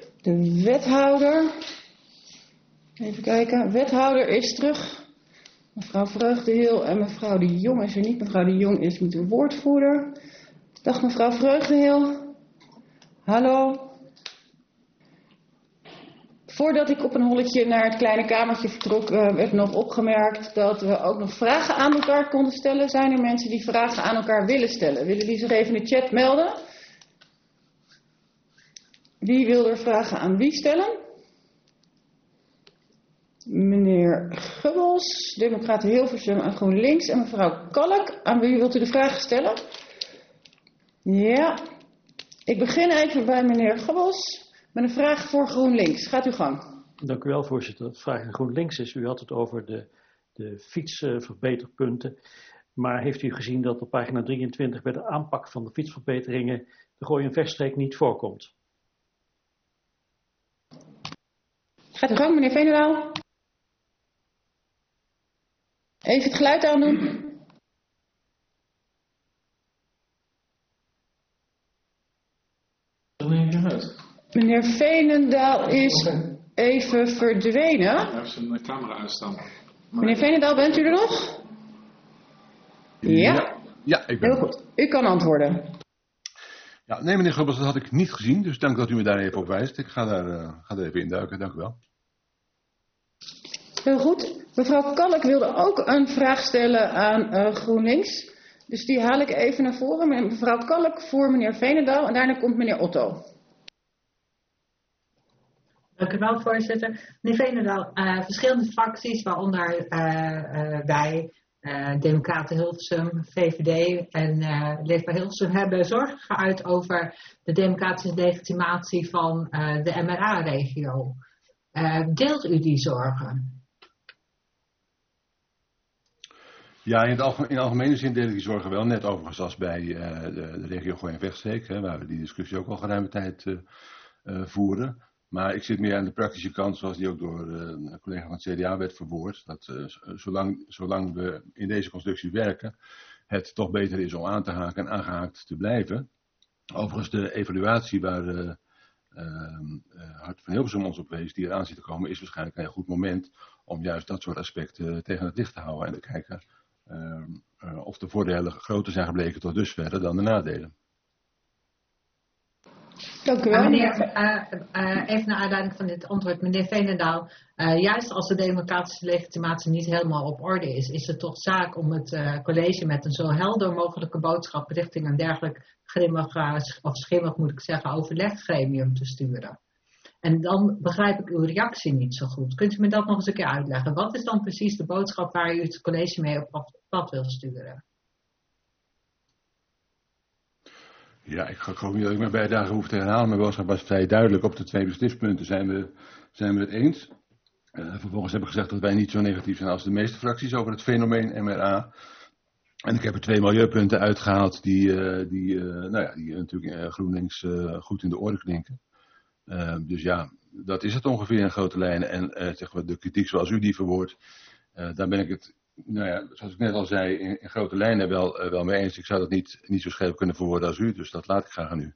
De wethouder. Even kijken, wethouder is terug. Mevrouw Vreugdeheel en mevrouw de Jong is er niet. Mevrouw de Jong is met de woordvoerder. Dag mevrouw Vreugdeheel. Hallo. Voordat ik op een holletje naar het kleine kamertje vertrok, uh, werd nog opgemerkt dat we ook nog vragen aan elkaar konden stellen. Zijn er mensen die vragen aan elkaar willen stellen? Willen die zich even in de chat melden? Wie wil er vragen aan wie stellen? Meneer Gubbels, Democraten Hilversum en GroenLinks. En mevrouw Kalk, aan wie wilt u de vragen stellen? Ja, ik begin even bij meneer Gubbels. Met een vraag voor GroenLinks. Gaat uw gang. Dank u wel, voorzitter. De vraag aan GroenLinks is, u had het over de, de fietsverbeterpunten. Maar heeft u gezien dat op pagina drieëntwintig bij de aanpak van de fietsverbeteringen de Gooi- en Vechtstreek niet voorkomt? Gaat uw gang, meneer Veenendaal. Even het geluid aandoen. Meneer Veenendaal is even verdwenen. Hij heeft zijn camera uitstaan. Maar... Meneer Veenendaal, bent u er nog? Ja. Ja, ja ik ben Heel goed. U kan antwoorden. Ja, nee meneer Gubbels, dat had ik niet gezien. Dus dank dat u me daar even op wijst. Ik ga daar, uh, ga daar even induiken. Dank u wel. Heel goed. Mevrouw Kalk wilde ook een vraag stellen aan uh, GroenLinks. Dus die haal ik even naar voren. Mevrouw Kalk voor meneer Veenendaal en daarna komt meneer Otto. Dank u wel, voorzitter. Meneer Veenendaal, uh, verschillende fracties, waaronder uh, uh, wij, Uh, Democraten Hilversum, V V D en uh, Leefbaar Hilversum hebben zorgen geuit over de democratische legitimatie van uh, de M R A-regio. Uh, deelt u die zorgen? Ja, in, het algemeen, in algemene zin deel ik die zorgen wel, net overigens als bij uh, de, de regio Gooi en Vechtstreek, hè, waar we die discussie ook al geruime tijd uh, uh, voeren. Maar ik zit meer aan de praktische kant, zoals die ook door uh, een collega van het C D A werd verwoord. Dat uh, zolang, zolang we in deze constructie werken, het toch beter is om aan te haken en aangehaakt te blijven. Overigens de evaluatie waar uh, uh, uh, Hart van Hilversum ons op wees, die eraan zit te komen, is waarschijnlijk een heel goed moment om juist dat soort aspecten tegen het licht te houden en te kijken uh, uh, of de voordelen groter zijn gebleken tot dusverre dan de nadelen. Dank u wel. Uh, meneer, uh, uh, even naar aanleiding van dit antwoord, meneer Veenendaal. Uh, juist als de democratische legitimatie niet helemaal op orde is, is het toch zaak om het uh, college met een zo helder mogelijke boodschap richting een dergelijk grimmig, uh, of schimmig moet ik zeggen, overleggremium te sturen. En dan begrijp ik uw reactie niet zo goed. Kunt u me dat nog eens een keer uitleggen? Wat is dan precies de boodschap waar u het college mee op pad wil sturen? Ja, ik geloof niet dat ik mijn bijdrage hoef te herhalen. Mijn boodschap was vrij duidelijk. Op de twee beslistpunten zijn we, zijn we het eens. Uh, vervolgens heb ik gezegd dat wij niet zo negatief zijn als de meeste fracties over het fenomeen M R A. En ik heb er twee milieupunten uitgehaald die, uh, die, uh, nou ja, die natuurlijk uh, GroenLinks uh, goed in de oren klinken. Uh, dus ja, dat is het ongeveer in grote lijnen. En uh, zeg maar, de kritiek zoals u die verwoordt, uh, daar ben ik het, nou ja, zoals ik net al zei, in, in grote lijnen wel, uh, wel mee eens. Ik zou dat niet, niet zo scherp kunnen verwoorden als u, dus dat laat ik graag aan u.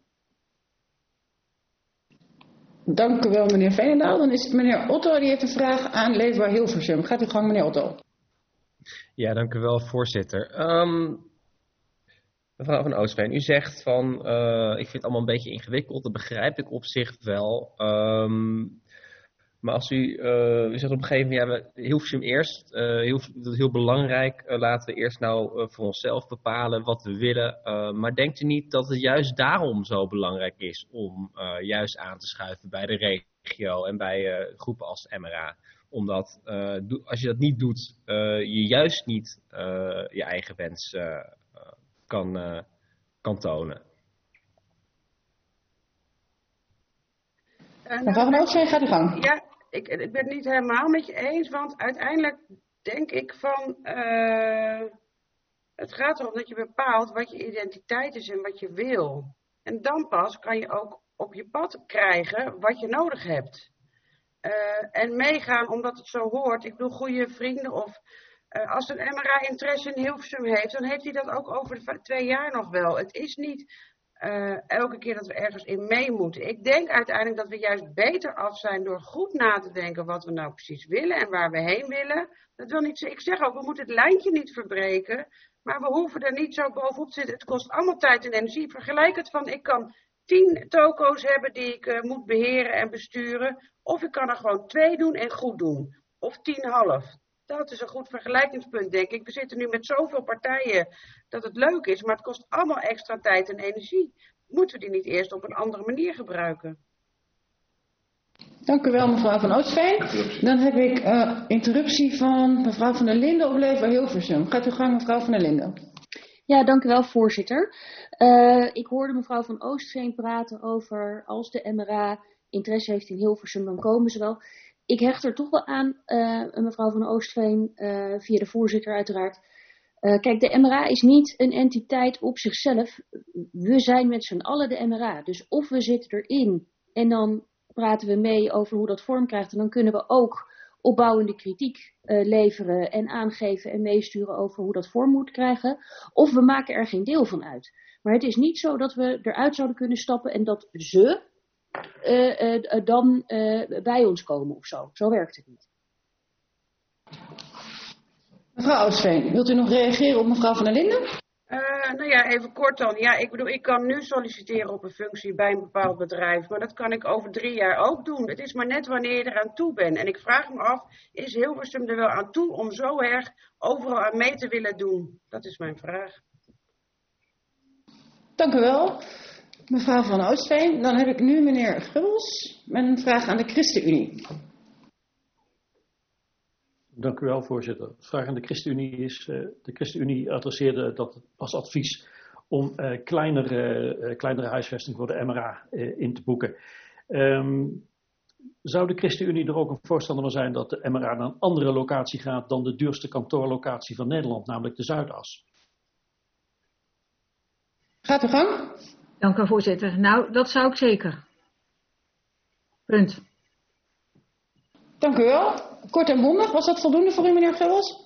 Dank u wel, meneer Veenendaal. Dan is het meneer Otto, die heeft een vraag aan Leefbaar Hilversum. Gaat u gang, meneer Otto. Ja, dank u wel, voorzitter. Um, mevrouw van Oostveen, u zegt van, uh, ik vind het allemaal een beetje ingewikkeld. Dat begrijp ik op zich wel. Um, maar als u, uh, u zegt op een gegeven moment, ja, Hilversum eerst, uh, heel, dat is heel belangrijk. Uh, laten we eerst nou uh, voor onszelf bepalen wat we willen. Uh, maar denkt u niet dat het juist daarom zo belangrijk is om uh, juist aan te schuiven bij de regio en bij uh, groepen als M R A? Omdat uh, do, als je dat niet doet, uh, je juist niet uh, je eigen wens uh, kan, uh, kan tonen. Uh, Mevrouw van Oostveen, gaat u gang. Ja, ik, ik ben het niet helemaal met je eens, want uiteindelijk denk ik van, uh, het gaat erom dat je bepaalt wat je identiteit is en wat je wil. En dan pas kan je ook op je pad krijgen wat je nodig hebt. Uh, en meegaan omdat het zo hoort. Ik bedoel, goede vrienden of uh, als een M R A interesse in Hilversum heeft, dan heeft hij dat ook over de twee jaar nog wel. Het is niet uh, elke keer dat we ergens in mee moeten. Ik denk uiteindelijk dat we juist beter af zijn door goed na te denken wat we nou precies willen en waar we heen willen. Dat wil niet, ik zeg ook, we moeten het lijntje niet verbreken, maar we hoeven er niet zo bovenop te zitten. Het kost allemaal tijd en energie. Vergelijk het van, ik kan tien toko's hebben die ik uh, moet beheren en besturen. Of ik kan er gewoon twee doen en goed doen. Of tien half. Dat is een goed vergelijkingspunt, denk ik. We zitten nu met zoveel partijen dat het leuk is, maar het kost allemaal extra tijd en energie. Moeten we die niet eerst op een andere manier gebruiken? Dank u wel, mevrouw van Oostveen. Dan heb ik uh, interruptie van mevrouw van der Linden op Leefbaar Hilversum. Gaat u gang, mevrouw van der Linden. Ja, dank u wel, voorzitter. Uh, ik hoorde mevrouw van Oostveen praten over als de M R A interesse heeft in Hilversum, dan komen ze wel. Ik hecht er toch wel aan, uh, mevrouw van Oostveen, uh, via de voorzitter uiteraard. Uh, kijk, de M R A is niet een entiteit op zichzelf. We zijn met z'n allen de M R A. Dus of we zitten erin en dan praten we mee over hoe dat vorm krijgt. En dan kunnen we ook opbouwende kritiek uh, leveren en aangeven en meesturen over hoe dat vorm moet krijgen. Of we maken er geen deel van uit. Maar het is niet zo dat we eruit zouden kunnen stappen en dat ze uh, uh, dan uh, bij ons komen of zo. Zo werkt het niet. Mevrouw Oostveen, wilt u nog reageren op mevrouw van der Linden? Uh, nou ja, even kort dan. Ja, ik bedoel, ik kan nu solliciteren op een functie bij een bepaald bedrijf, maar dat kan ik over drie jaar ook doen. Het is maar net wanneer je eraan toe bent. En ik vraag me af, is Hilversum er wel aan toe om zo erg overal aan mee te willen doen? Dat is mijn vraag. Dank u wel, mevrouw van Oostveen. Dan heb ik nu meneer Gubbels met een vraag aan de ChristenUnie. Dank u wel, voorzitter. De vraag aan de ChristenUnie is, uh, de ChristenUnie adresseerde dat als advies om uh, kleinere, uh, kleinere huisvesting voor de M R A uh, in te boeken. Um, zou de ChristenUnie er ook een voorstander van zijn dat de M R A naar een andere locatie gaat dan de duurste kantoorlocatie van Nederland, namelijk de Zuidas? Gaat uw gang. Dank u, voorzitter. Nou, dat zou ik zeker. Punt. Dank u wel. Kort en bondig. Was dat voldoende voor u, meneer Gebbels?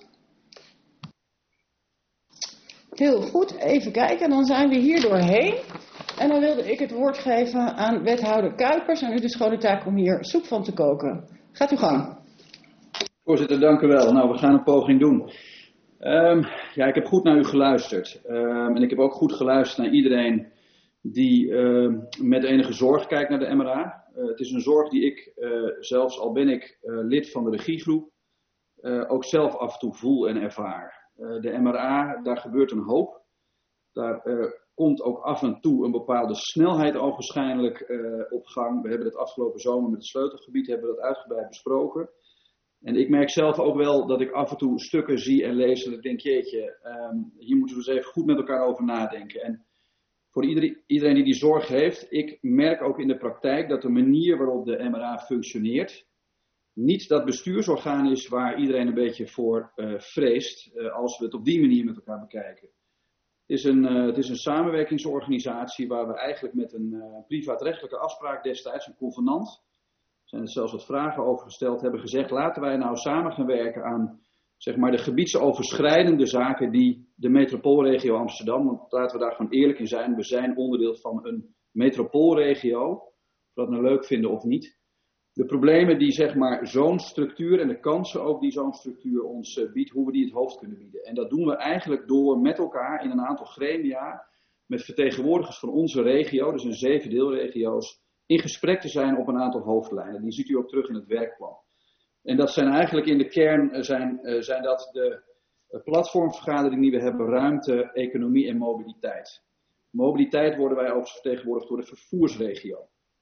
Heel goed. Even kijken. Dan zijn we hier doorheen. En dan wilde ik het woord geven aan wethouder Kuipers. En u de schone taak om hier soep van te koken. Gaat uw gang. Voorzitter, dank u wel. Nou, we gaan een poging doen. Um, ja, ik heb goed naar u geluisterd. Um, en ik heb ook goed geluisterd naar iedereen die uh, met enige zorg kijkt naar de M R A. Uh, het is een zorg die ik, uh, zelfs al ben ik uh, lid van de regiegroep, uh, ook zelf af en toe voel en ervaar. Uh, de M R A, daar gebeurt een hoop. Daar uh, komt ook af en toe een bepaalde snelheid ogenschijnlijk uh, op gang. We hebben het afgelopen zomer met het sleutelgebied hebben we dat uitgebreid besproken. En ik merk zelf ook wel dat ik af en toe stukken zie en lees en ik denk, jeetje, um, hier moeten we eens even goed met elkaar over nadenken. En voor iedereen, iedereen die die zorg heeft, ik merk ook in de praktijk dat de manier waarop de M R A functioneert, niet dat bestuursorgaan is waar iedereen een beetje voor uh, vreest, uh, als we het op die manier met elkaar bekijken. Het is een, uh, het is een samenwerkingsorganisatie waar we eigenlijk met een uh, privaatrechtelijke afspraak destijds, een convenant, er zijn er zelfs wat vragen over gesteld, hebben gezegd, laten wij nou samen gaan werken aan zeg maar, de gebiedsoverschrijdende zaken die de metropoolregio Amsterdam, want laten we daar gewoon eerlijk in zijn, we zijn onderdeel van een metropoolregio, of we dat nou leuk vinden of niet. De problemen die zeg maar, zo'n structuur en de kansen ook die zo'n structuur ons uh, biedt, hoe we die het hoofd kunnen bieden. En dat doen we eigenlijk door met elkaar in een aantal gremia, met vertegenwoordigers van onze regio, dus in zeven deelregio's, in gesprek te zijn op een aantal hoofdlijnen. Die ziet u ook terug in het werkplan. En dat zijn eigenlijk in de kern zijn, uh, zijn dat de uh, platformvergaderingen die we hebben, ruimte, economie en mobiliteit. Mobiliteit worden wij ook vertegenwoordigd door de vervoersregio.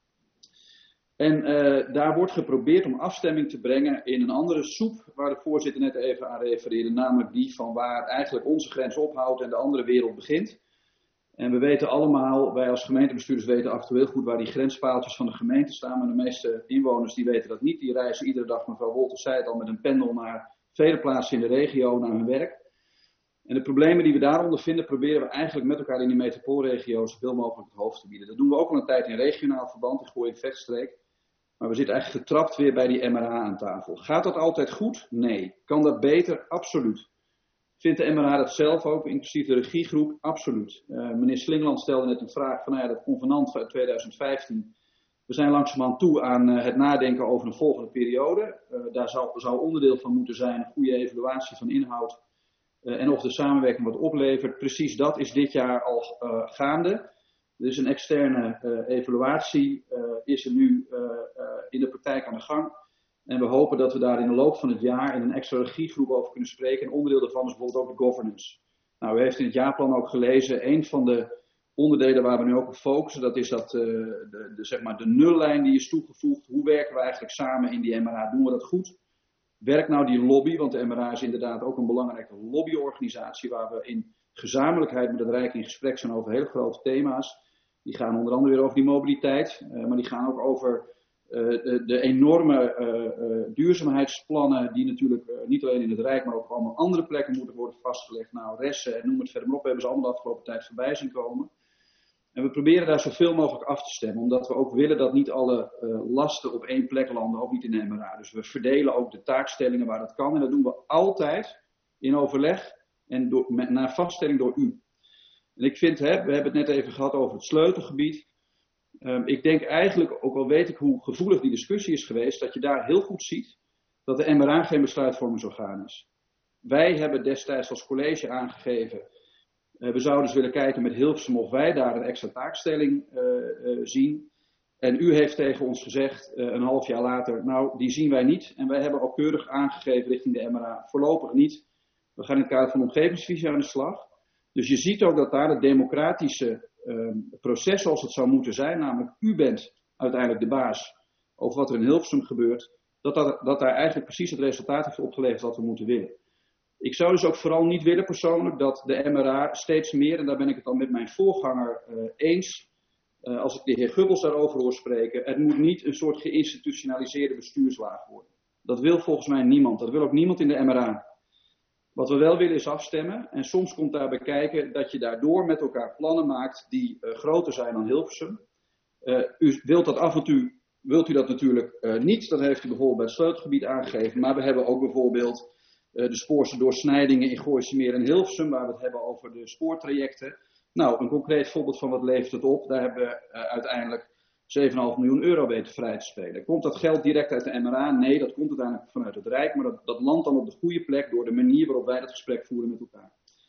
En uh, daar wordt geprobeerd om afstemming te brengen in een andere soep, waar de voorzitter net even aan refereerde, namelijk die van waar eigenlijk onze grens ophoudt en de andere wereld begint. En we weten allemaal, wij als gemeentebestuurders weten af en toe heel goed waar die grenspaaltjes van de gemeente staan, maar de meeste inwoners die weten dat niet. Die reizen iedere dag, mevrouw Wolters zei het al, met een pendel naar vele plaatsen in de regio, naar hun werk. En de problemen die we daaronder vinden, proberen we eigenlijk met elkaar in die metropoolregio's zoveel mogelijk het hoofd te bieden. Dat doen we ook al een tijd in regionaal verband, in Gooi en Vechtstreek. Maar we zitten eigenlijk getrapt weer bij die M R A aan tafel. Gaat dat altijd goed? Nee. Kan dat beter? Absoluut. Vindt de M R A dat zelf ook, inclusief de regiegroep? Absoluut. Uh, meneer Slingland stelde net een vraag van nou ja, dat convenant van twintig vijftien. We zijn langzamerhand toe aan uh, het nadenken over een volgende periode. Uh, daar zou, zou onderdeel van moeten zijn een goede evaluatie van inhoud. Uh, en of de samenwerking wat oplevert. Precies dat is dit jaar al uh, gaande. Dus een externe uh, evaluatie uh, is er nu uh, uh, in de praktijk aan de gang. En we hopen dat we daar in de loop van het jaar in een extra regiegroep over kunnen spreken. En onderdeel daarvan is bijvoorbeeld ook de governance. Nou, u heeft in het jaarplan ook gelezen, een van de onderdelen waar we nu ook op focussen, dat is dat, uh, de, de, zeg maar de nullijn die is toegevoegd. Hoe werken we eigenlijk samen in die M R A? Doen we dat goed? Werkt nou die lobby, want de M R A is inderdaad ook een belangrijke lobbyorganisatie waar we in gezamenlijkheid met het Rijk in gesprek zijn over hele grote thema's. Die gaan onder andere weer over die mobiliteit, uh, maar die gaan ook over uh, de, de enorme uh, uh, duurzaamheidsplannen die natuurlijk uh, niet alleen in het Rijk, maar ook op allemaal andere plekken moeten worden vastgelegd. Nou, Ressen en noem het verder maar op, hebben ze allemaal de afgelopen tijd voorbij zien komen. En we proberen daar zoveel mogelijk af te stemmen, omdat we ook willen dat niet alle uh, lasten op één plek landen, ook niet in de M R A. Dus we verdelen ook de taakstellingen waar dat kan en dat doen we altijd in overleg en door, met, naar vaststelling door u. En ik vind, hè, we hebben het net even gehad over het sleutelgebied. Um, ik denk eigenlijk, ook al weet ik hoe gevoelig die discussie is geweest, dat je daar heel goed ziet dat de M R A geen besluitvormingsorgaan is. Wij hebben destijds als college aangegeven, uh, we zouden dus willen kijken met Hilversum of wij daar een extra taakstelling uh, uh, zien. En u heeft tegen ons gezegd, uh, een half jaar later, nou die zien wij niet. En wij hebben al keurig aangegeven richting de M R A, voorlopig niet. We gaan in het kader van de omgevingsvisie aan de slag. Dus je ziet ook dat daar het democratische um, proces zoals het zou moeten zijn, namelijk u bent uiteindelijk de baas over wat er in Hilversum gebeurt. dat, dat, dat daar eigenlijk precies het resultaat heeft opgeleverd wat we moeten willen. Ik zou dus ook vooral niet willen persoonlijk dat de M R A steeds meer, en daar ben ik het al met mijn voorganger uh, eens, uh, als ik de heer Gubbels daarover hoor spreken, het moet niet een soort geïnstitutionaliseerde bestuurslaag worden. Dat wil volgens mij niemand, dat wil ook niemand in de M R A. Wat we wel willen is afstemmen en soms komt daarbij kijken dat je daardoor met elkaar plannen maakt die uh, groter zijn dan Hilversum. Uh, u wilt dat af en toe, wilt u dat natuurlijk uh, niet, dat heeft u bijvoorbeeld bij het sleutelgebied aangegeven, maar we hebben ook bijvoorbeeld uh, de spoorse doorsnijdingen in Gooisemeer en Hilversum, waar we het hebben over de spoortrajecten. Nou, een concreet voorbeeld van wat levert het op, daar hebben we uh, uiteindelijk zeven komma vijf miljoen euro weten vrij te spelen. Komt dat geld direct uit de M R A? Nee, dat komt uiteindelijk vanuit het Rijk, maar dat, dat landt dan op de goede plek door de manier waarop wij dat gesprek voeren met elkaar.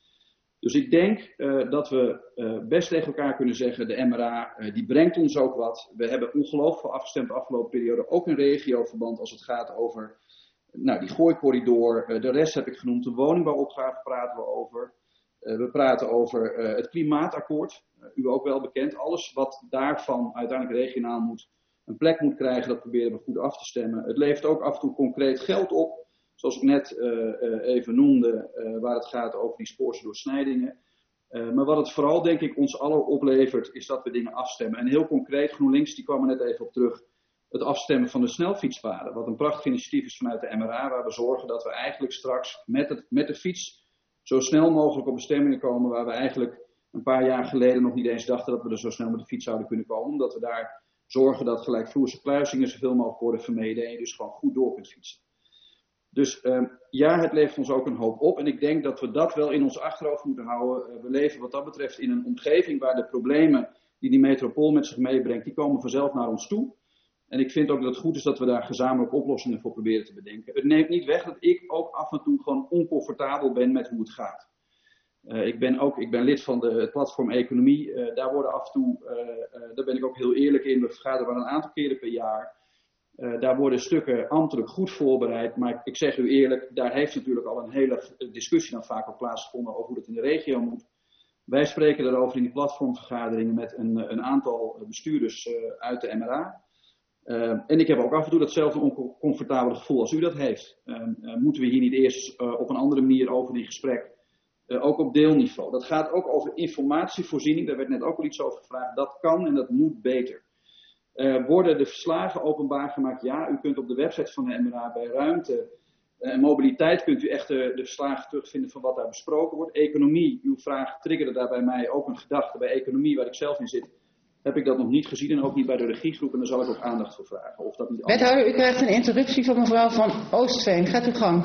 Dus ik denk uh, dat we uh, best tegen elkaar kunnen zeggen, de M R A uh, die brengt ons ook wat. We hebben ongelooflijk veel afgestemd de afgelopen periode, ook in regioverband als het gaat over nou, die gooicorridor. Uh, de rest heb ik genoemd, de woningbouwopgave praten we over. Uh, we praten over uh, het klimaatakkoord, uh, u ook wel bekend. Alles wat daarvan uiteindelijk regionaal moet, een plek moet krijgen, dat proberen we goed af te stemmen. Het levert ook af en toe concreet geld op. Zoals ik net uh, uh, even noemde, uh, waar het gaat over die spoorse doorsnijdingen. Uh, maar wat het vooral, denk ik, ons allen oplevert, is dat we dingen afstemmen. En heel concreet, GroenLinks, die kwam er net even op terug, het afstemmen van de snelfietspaden. Wat een prachtig initiatief is vanuit de M R A, waar we zorgen dat we eigenlijk straks met, het, met de fiets zo snel mogelijk op bestemmingen komen, waar we eigenlijk een paar jaar geleden nog niet eens dachten dat we er zo snel met de fiets zouden kunnen komen. Omdat we daar zorgen dat gelijkvloerse kruisingen zoveel mogelijk worden vermeden en je dus gewoon goed door kunt fietsen. Dus uh, ja, het levert ons ook een hoop op. En ik denk dat we dat wel in ons achterhoofd moeten houden. Uh, we leven wat dat betreft in een omgeving waar de problemen die die metropool met zich meebrengt, die komen vanzelf naar ons toe. En ik vind ook dat het goed is dat we daar gezamenlijk oplossingen voor proberen te bedenken. Het neemt niet weg dat ik ook af en toe gewoon oncomfortabel ben met hoe het gaat. Uh, ik ben ook ik ben lid van de, het platform Economie. Uh, daar worden af en toe, uh, uh, daar ben ik ook heel eerlijk in, we vergaderen maar een aantal keren per jaar. Uh, daar worden stukken ambtelijk goed voorbereid, maar ik zeg u eerlijk, daar heeft natuurlijk al een hele discussie dan vaak al plaatsgevonden over hoe dat in de regio moet. Wij spreken daarover in die platformvergaderingen met een, een aantal bestuurders uh, uit de M R A. Uh, en ik heb ook af en toe datzelfde oncomfortabele gevoel als u dat heeft. Uh, uh, moeten we hier niet eerst uh, op een andere manier over in gesprek, uh, ook op deelniveau. Dat gaat ook over informatievoorziening, daar werd net ook al iets over gevraagd. Dat kan en dat moet beter. Uh, worden de verslagen openbaar gemaakt? Ja, u kunt op de website van de M R A bij ruimte uh, en mobiliteit kunt u echt de, de verslagen terugvinden van wat daar besproken wordt. Economie, uw vraag triggerde daar bij mij ook een gedachte. Bij economie, waar ik zelf in zit, heb ik dat nog niet gezien en ook niet bij de regiegroep en daar zal ik ook aandacht voor vragen. Of dat niet Wethouder, u krijgt een interruptie van mevrouw van Oostveen. Gaat uw gang.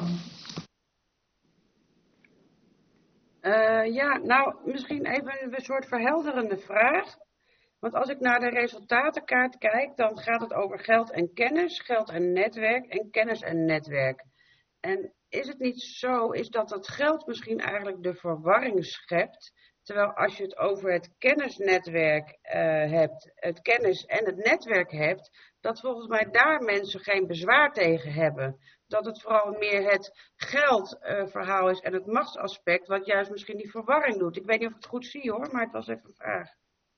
Uh, ja, nou, misschien even een soort verhelderende vraag. Want als ik naar de resultatenkaart kijk, dan gaat het over geld en kennis, geld en netwerk en kennis en netwerk. En is het niet zo, is dat dat geld misschien eigenlijk de verwarring schept? Terwijl als je het over het kennisnetwerk uh, hebt, het kennis en het netwerk hebt, dat volgens mij daar mensen geen bezwaar tegen hebben. Dat het vooral meer het geldverhaal uh, is en het machtsaspect, wat juist misschien die verwarring doet. Ik weet niet of ik het goed zie hoor, maar het was even een vraag.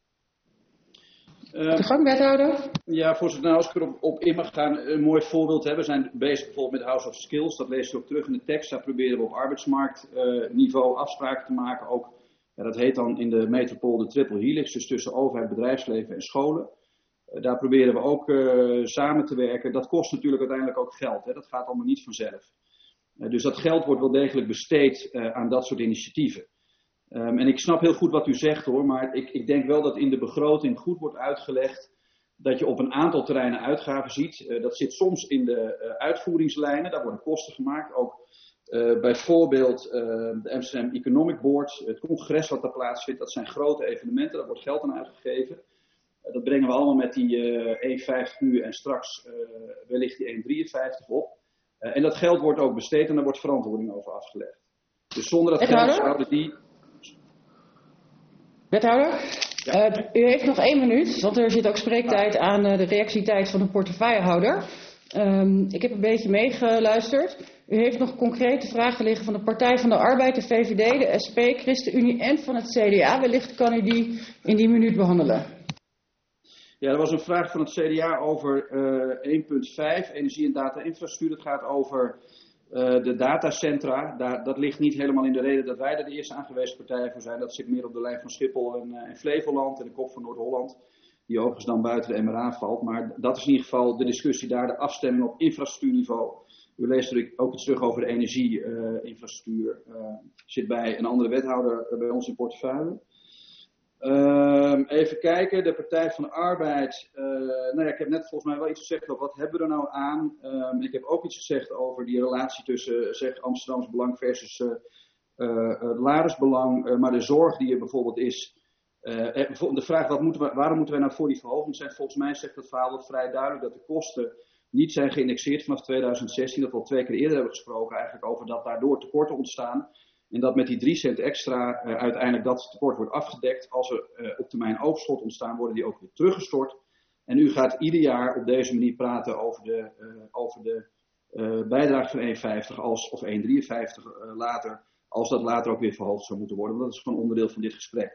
Uh, de gang, wethouder? Ja, voorzitter, nou, als ik erop op in mag gaan, een mooi voorbeeld. Hè. We zijn bezig bijvoorbeeld met House of Skills, dat lees je ook terug in de tekst. Daar proberen we op arbeidsmarktniveau uh, afspraken te maken. Ook, ja, dat heet dan in de metropool de triple helix, dus tussen overheid, bedrijfsleven en scholen. Uh, daar proberen we ook uh, samen te werken. Dat kost natuurlijk uiteindelijk ook geld, hè. Dat gaat allemaal niet vanzelf. Uh, dus dat geld wordt wel degelijk besteed uh, aan dat soort initiatieven. Um, en ik snap heel goed wat u zegt hoor, maar ik, ik denk wel dat in de begroting goed wordt uitgelegd dat je op een aantal terreinen uitgaven ziet. Uh, dat zit soms in de uh, uitvoeringslijnen, daar worden kosten gemaakt. Ook uh, bijvoorbeeld uh, de Amsterdam Economic Board, het congres wat daar plaatsvindt, dat zijn grote evenementen, daar wordt geld aan uitgegeven. Uh, dat brengen we allemaal met die uh, één komma vijftig nu en straks uh, wellicht die één komma drieënvijftig op. Uh, en dat geld wordt ook besteed en daar wordt verantwoording over afgelegd. Dus zonder dat geld zouden die... Wethouder, ja. uh, u heeft nog één minuut, want er zit ook spreektijd aan uh, de reactietijd van de portefeuillehouder. Um, ik heb een beetje meegeluisterd. U heeft nog concrete vragen liggen van de Partij van de Arbeid, de V V D, de S P, ChristenUnie en van het C D A. Wellicht kan u die in die minuut behandelen. Ja, er was een vraag van het C D A over uh, één punt vijf, energie en data-infrastructuur. Het gaat over uh, de datacentra. Daar, dat ligt niet helemaal in de reden dat wij er de eerste aangewezen partij voor zijn. Dat zit meer op de lijn van Schiphol en, uh, en Flevoland en de kop van Noord-Holland. Die overigens dan buiten de M R A valt. Maar dat is in ieder geval de discussie daar, de afstemming op infrastructuurniveau. U leest natuurlijk ook iets terug over de energieinfrastructuur. Uh, uh, zit bij een andere wethouder uh, bij ons in portefeuille. Uh, even kijken, de Partij van de Arbeid. Uh, nou ja, ik heb net volgens mij wel iets gezegd over wat hebben we er nou aan. Uh, ik heb ook iets gezegd over die relatie tussen zeg, Amsterdams Belang versus uh, uh, Larisbelang. Uh, maar de zorg die er bijvoorbeeld is. Uh, de vraag wat moeten we, waarom moeten wij nou voor die verhoging zijn? Volgens mij zegt het verhaal wel vrij duidelijk dat de kosten niet zijn geïndexeerd vanaf tweeduizend zestien. Dat we al twee keer eerder hebben gesproken eigenlijk over dat daardoor tekorten ontstaan. En dat met die drie cent extra uh, uiteindelijk dat tekort wordt afgedekt. Als er uh, op termijn overschot ontstaan, worden die ook weer teruggestort. En u gaat ieder jaar op deze manier praten over de, uh, over de uh, bijdrage van één vijftig als, of één drieënvijftig uh, later. Als dat later ook weer verhoogd zou moeten worden. Want dat is gewoon onderdeel van dit gesprek.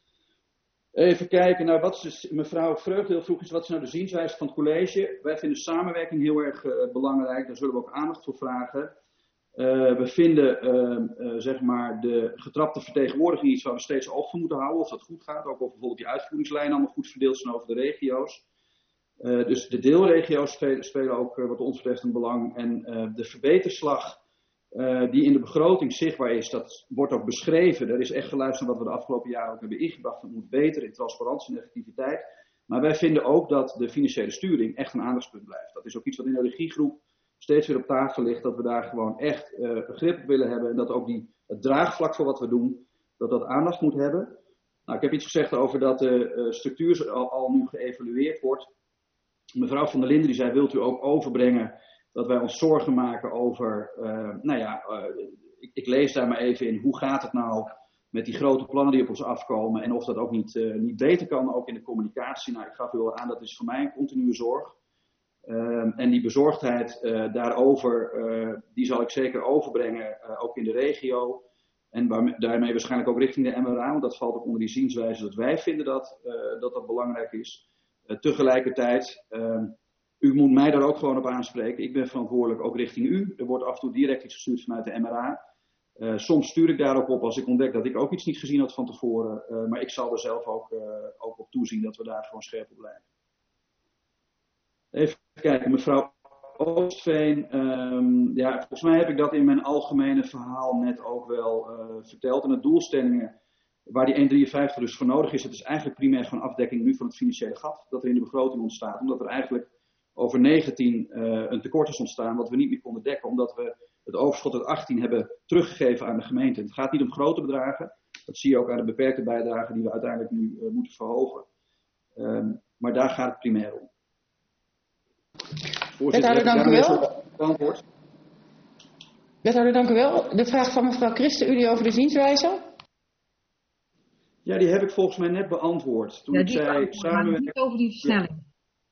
Even kijken naar wat is, mevrouw Vreugdeel vroeg is, wat is nou de zienswijze van het college? Wij vinden samenwerking heel erg uh, belangrijk. Daar zullen we ook aandacht voor vragen. Uh, we vinden uh, uh, zeg maar de getrapte vertegenwoordiging iets waar we steeds oog voor moeten houden. Of dat goed gaat. Ook of bijvoorbeeld die uitvoeringslijnen allemaal goed verdeeld zijn over de regio's. Uh, dus de deelregio's spelen, spelen ook uh, wat ons betreft een belang. En uh, de verbeterslag uh, die in de begroting zichtbaar is, dat wordt ook beschreven. Er is echt geluisterd naar wat we de afgelopen jaren ook hebben ingebracht. Het moet beter in transparantie en effectiviteit. Maar wij vinden ook dat de financiële sturing echt een aandachtspunt blijft. Dat is ook iets wat in de regiegroep steeds weer op tafel ligt, dat we daar gewoon echt uh, grip op willen hebben. En dat ook die, het draagvlak voor wat we doen, dat dat aandacht moet hebben. Nou, ik heb iets gezegd over dat de uh, structuur al, al nu geëvalueerd wordt. Mevrouw van der Linden die zei, wilt u ook overbrengen dat wij ons zorgen maken over, uh, nou ja, uh, ik, ik lees daar maar even in, hoe gaat het nou met die grote plannen die op ons afkomen en of dat ook niet, uh, niet beter kan, ook in de communicatie. Nou, ik gaf u al aan, dat is voor mij een continue zorg. Um, en die bezorgdheid uh, daarover, uh, die zal ik zeker overbrengen, uh, ook in de regio. En waar, daarmee waarschijnlijk ook richting de M R A, want dat valt ook onder die zienswijze dat wij vinden dat uh, dat, dat belangrijk is. Uh, tegelijkertijd, uh, u moet mij daar ook gewoon op aanspreken. Ik ben verantwoordelijk ook richting u. Er wordt af en toe direct iets gestuurd vanuit de M R A. Uh, soms stuur ik daarop op als ik ontdek dat ik ook iets niet gezien had van tevoren. Uh, maar ik zal er zelf ook, uh, ook op toezien dat we daar gewoon scherp op blijven. Even kijken, mevrouw Oostveen. Um, ja, volgens mij heb ik dat in mijn algemene verhaal net ook wel uh, verteld. En de doelstellingen waar die één drieënvijftig dus voor nodig is, het is eigenlijk primair gewoon afdekking nu van het financiële gat dat er in de begroting ontstaat. Omdat er eigenlijk over negentien uh, een tekort is ontstaan wat we niet meer konden dekken. Omdat we het overschot uit achttien hebben teruggegeven aan de gemeente. Het gaat niet om grote bedragen. Dat zie je ook aan de beperkte bijdragen die we uiteindelijk nu uh, moeten verhogen. Um, maar daar gaat het primair om. Wethouder, dank u wel. Wethouder, dank u wel. De vraag van mevrouw Christen, u over de zienswijze? Ja, die heb ik volgens mij net beantwoord. Toen ja, ik zei samenwerken. Niet over die versnelling. Ja.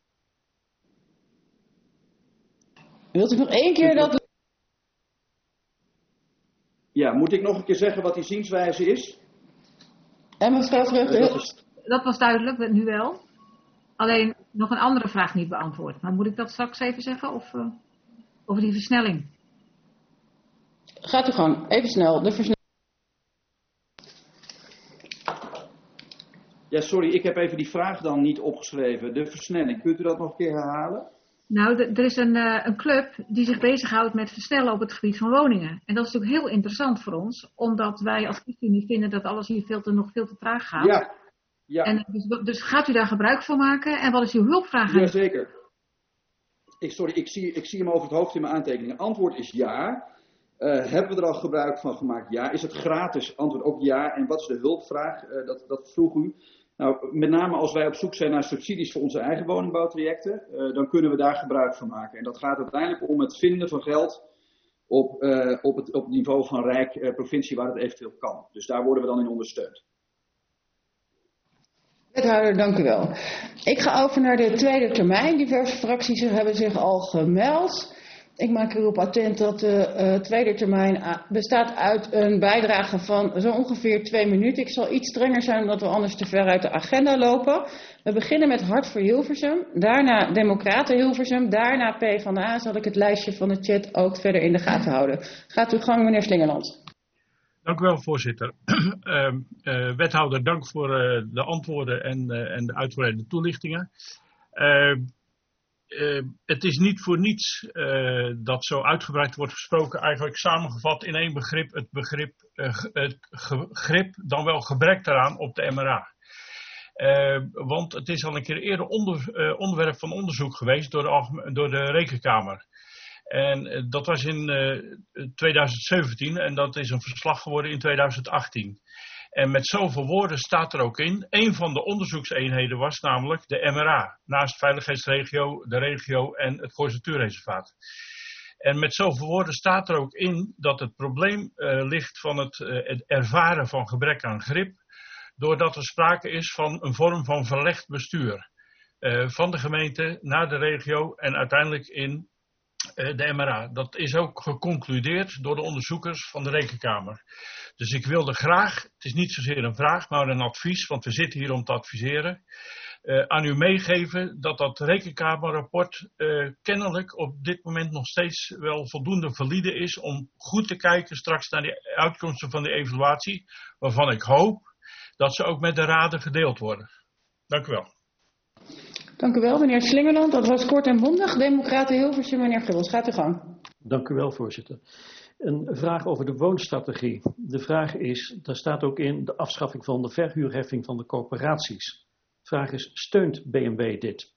Wilt u nog één keer dat... Ja, moet ik nog een keer zeggen wat die zienswijze is? En mevrouw Vreugde... Dat was, dat was duidelijk, nu wel. Alleen nog een andere vraag niet beantwoord. Maar moet ik dat straks even zeggen? Of uh, over die versnelling? Gaat uw gang. Even snel. De versnelling. Ja, sorry. Ik heb even die vraag dan niet opgeschreven. De versnelling. Kunt u dat nog een keer herhalen? Nou, de, er is een, uh, een club die zich bezighoudt met versnellen op het gebied van woningen. En dat is natuurlijk heel interessant voor ons. Omdat wij als ChristenUnie vinden dat alles hier veel te, nog veel te traag gaat. Ja. Ja. En dus, dus gaat u daar gebruik van maken? En wat is uw hulpvraag? Jazeker. Ik, sorry, ik zie, ik zie hem over het hoofd in mijn aantekeningen. Antwoord is ja. Uh, hebben we er al gebruik van gemaakt? Ja. Is het gratis? Antwoord ook ja. En wat is de hulpvraag? Uh, dat, dat vroeg u. Nou, met name als wij op zoek zijn naar subsidies voor onze eigen woningbouwtrajecten, uh, dan kunnen we daar gebruik van maken. En dat gaat uiteindelijk om het vinden van geld op, uh, op, het, op het niveau van Rijk, uh, provincie, waar het eventueel kan. Dus daar worden we dan in ondersteund. Wethouder, dank u wel. Ik ga over naar de tweede termijn. Diverse fracties hebben zich al gemeld. Ik maak erop attent dat de uh, tweede termijn bestaat uit een bijdrage van zo ongeveer twee minuten. Ik zal iets strenger zijn omdat we anders te ver uit de agenda lopen. We beginnen met Hart voor Hilversum, daarna Democraten Hilversum, daarna PvdA. Zal ik het lijstje van de chat ook verder in de gaten houden. Gaat uw gang, meneer Slingerland. Dank u wel, voorzitter. uh, uh, wethouder, dank voor uh, de antwoorden en, uh, en de uitgebreide toelichtingen. Uh, Uh, het is niet voor niets uh, dat zo uitgebreid wordt gesproken, eigenlijk samengevat in één begrip, het begrip, uh, het grip, dan wel gebrek daaraan op de M R A. Uh, want het is al een keer eerder onder, uh, onderwerp van onderzoek geweest door de, door de Rekenkamer. En uh, dat was in uh, twintig zeventien en dat is een verslag geworden in twintig achttien. En met zoveel woorden staat er ook in. Een van de onderzoekseenheden was namelijk de M R A. Naast veiligheidsregio, de regio en het Gooise Natuurreservaat. En met zoveel woorden staat er ook in dat het probleem uh, ligt van het, uh, het ervaren van gebrek aan grip. Doordat er sprake is van een vorm van verlegd bestuur. Uh, van de gemeente naar de regio en uiteindelijk in uh, de M R A. Dat is ook geconcludeerd door de onderzoekers van de Rekenkamer. Dus ik wilde graag, het is niet zozeer een vraag, maar een advies, want we zitten hier om te adviseren, uh, aan u meegeven dat dat Rekenkamerrapport uh, kennelijk op dit moment nog steeds wel voldoende valide is om goed te kijken straks naar de uitkomsten van de evaluatie, waarvan ik hoop dat ze ook met de raden gedeeld worden. Dank u wel. Dank u wel, meneer Slingerland. Dat was kort en bondig. Democraten Hilversum, meneer Gubbels. Gaat uw gang. Dank u wel, voorzitter. Een vraag over de woonstrategie. De vraag is, daar staat ook in de afschaffing van de verhuurheffing van de corporaties. De vraag is, steunt B M W dit?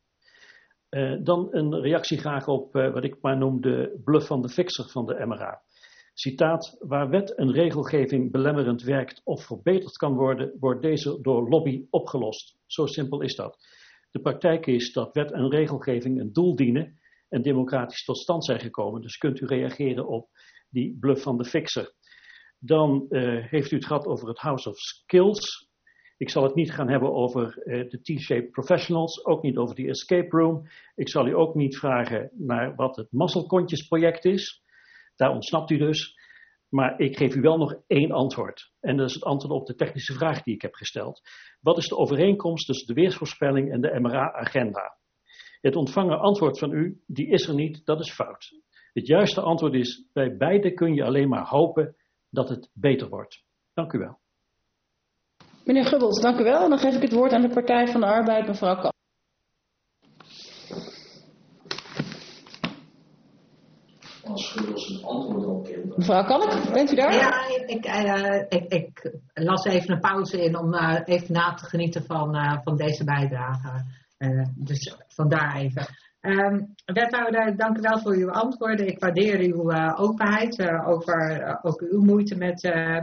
Uh, dan een reactie graag op uh, wat ik maar noem de bluff van de fixer van de M R A. Citaat, waar wet en regelgeving belemmerend werkt of verbeterd kan worden, wordt deze door lobby opgelost. Zo simpel is dat. De praktijk is dat wet en regelgeving een doel dienen en democratisch tot stand zijn gekomen. Dus kunt u reageren op die bluff van de fixer. Dan uh, heeft u het gehad over het House of Skills. Ik zal het niet gaan hebben over uh, de T-shaped professionals, ook niet over die escape room. Ik zal u ook niet vragen naar wat het mazzelkontjesproject is. Daar ontsnapt u dus. Maar ik geef u wel nog één antwoord. En dat is het antwoord op de technische vraag die ik heb gesteld. Wat is de overeenkomst tussen de weersvoorspelling en de M R A-agenda? Het ontvangen antwoord van u, die is er niet, dat is fout. Het juiste antwoord is, bij beide kun je alleen maar hopen dat het beter wordt. Dank u wel. Meneer Gubbels, dank u wel. Dan geef ik het woord aan de Partij van de Arbeid, mevrouw Kalk. Als Gubbels een antwoord op kent. Mevrouw Kalk, bent u daar? Ja, ik, uh, ik, ik las even een pauze in om uh, even na te genieten van, uh, van deze bijdrage. Uh, dus vandaar even. Um, wethouder, dank u wel voor uw antwoorden. Ik waardeer uw uh, openheid uh, over uh, ook uw moeite met, uh,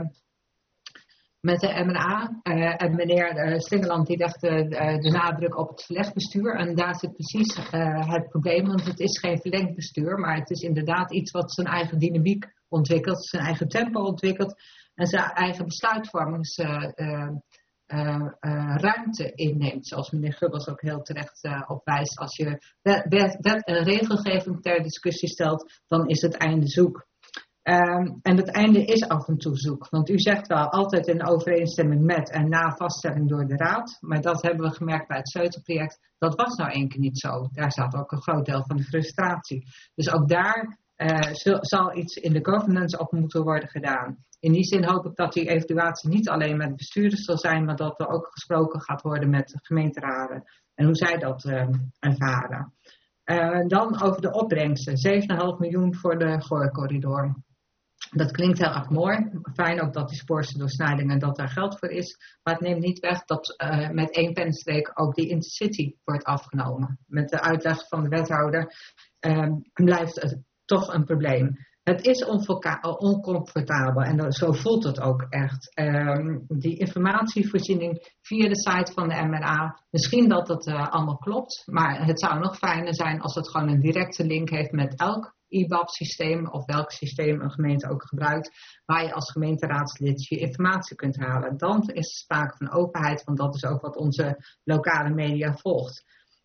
met de M R A. Uh, en meneer uh, Slingerland die legt uh, de nadruk op het verlegd bestuur. En daar zit precies uh, het probleem, want het is geen verlengd bestuur, maar het is inderdaad iets wat zijn eigen dynamiek ontwikkelt, zijn eigen tempo ontwikkelt en zijn eigen besluitvormings uh, uh, Uh, uh, ruimte inneemt, zoals meneer Gubbels ook heel terecht uh, op wijst. Als je wet, wet en regelgeving ter discussie stelt, dan is het einde zoek. Um, en het einde is af en toe zoek, want u zegt wel altijd in overeenstemming met en na vaststelling door de raad, maar dat hebben we gemerkt bij het Sleutelproject, dat was nou één keer niet zo. Daar zat ook een groot deel van de frustratie. Dus ook daar uh, zal, zal iets in de governance op moeten worden gedaan. In die zin hoop ik dat die evaluatie niet alleen met bestuurders zal zijn, maar dat er ook gesproken gaat worden met de gemeenteraden en hoe zij dat uh, ervaren. Uh, dan over de opbrengsten, zeven komma vijf miljoen voor de Gooi-corridor. Dat klinkt heel erg mooi. Fijn ook dat die spoorse doorsnijdingen, dat daar geld voor is. Maar het neemt niet weg dat uh, met één pennenstreek ook die intercity wordt afgenomen. Met de uitleg van de wethouder uh, blijft het toch een probleem. Het is oncomfortabel en zo voelt het ook echt. Um, die informatievoorziening via de site van de M R A, misschien dat het uh, allemaal klopt, maar het zou nog fijner zijn als het gewoon een directe link heeft met elk I B A P-systeem of welk systeem een gemeente ook gebruikt, waar je als gemeenteraadslid je informatie kunt halen. Dan is er sprake van openheid, want dat is ook wat onze lokale media volgt.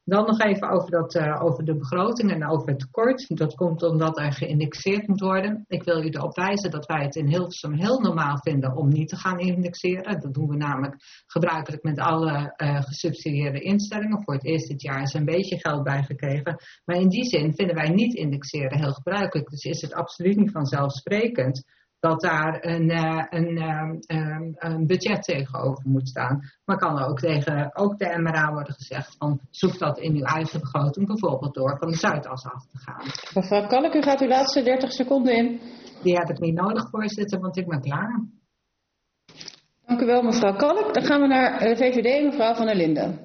Dan nog even over, dat, uh, over de begroting en over het tekort. Dat komt omdat er geïndexeerd moet worden. Ik wil u erop wijzen dat wij het in Hilversum heel normaal vinden om niet te gaan indexeren. Dat doen we namelijk gebruikelijk met alle uh, gesubsidieerde instellingen. Voor het eerst dit jaar is er een beetje geld bijgekregen. Maar in die zin vinden wij niet indexeren heel gebruikelijk. Dus is het absoluut niet vanzelfsprekend dat daar een, uh, een, uh, een budget tegenover moet staan. Maar kan er ook tegen ook de M R A worden gezegd van zoek dat in uw eigen begroting bijvoorbeeld door van de Zuidas af te gaan. Mevrouw Kalk, u gaat uw laatste dertig seconden in. Die heb ik niet nodig, voorzitter, want ik ben klaar. Dank u wel, mevrouw Kalk. Dan gaan we naar de V V D, mevrouw Van der Linden.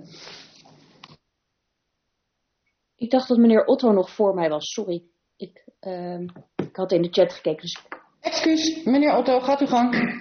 Ik dacht dat meneer Otto nog voor mij was, sorry. Ik, uh, ik had in de chat gekeken, dus... Excuus, meneer Otto, gaat u gang.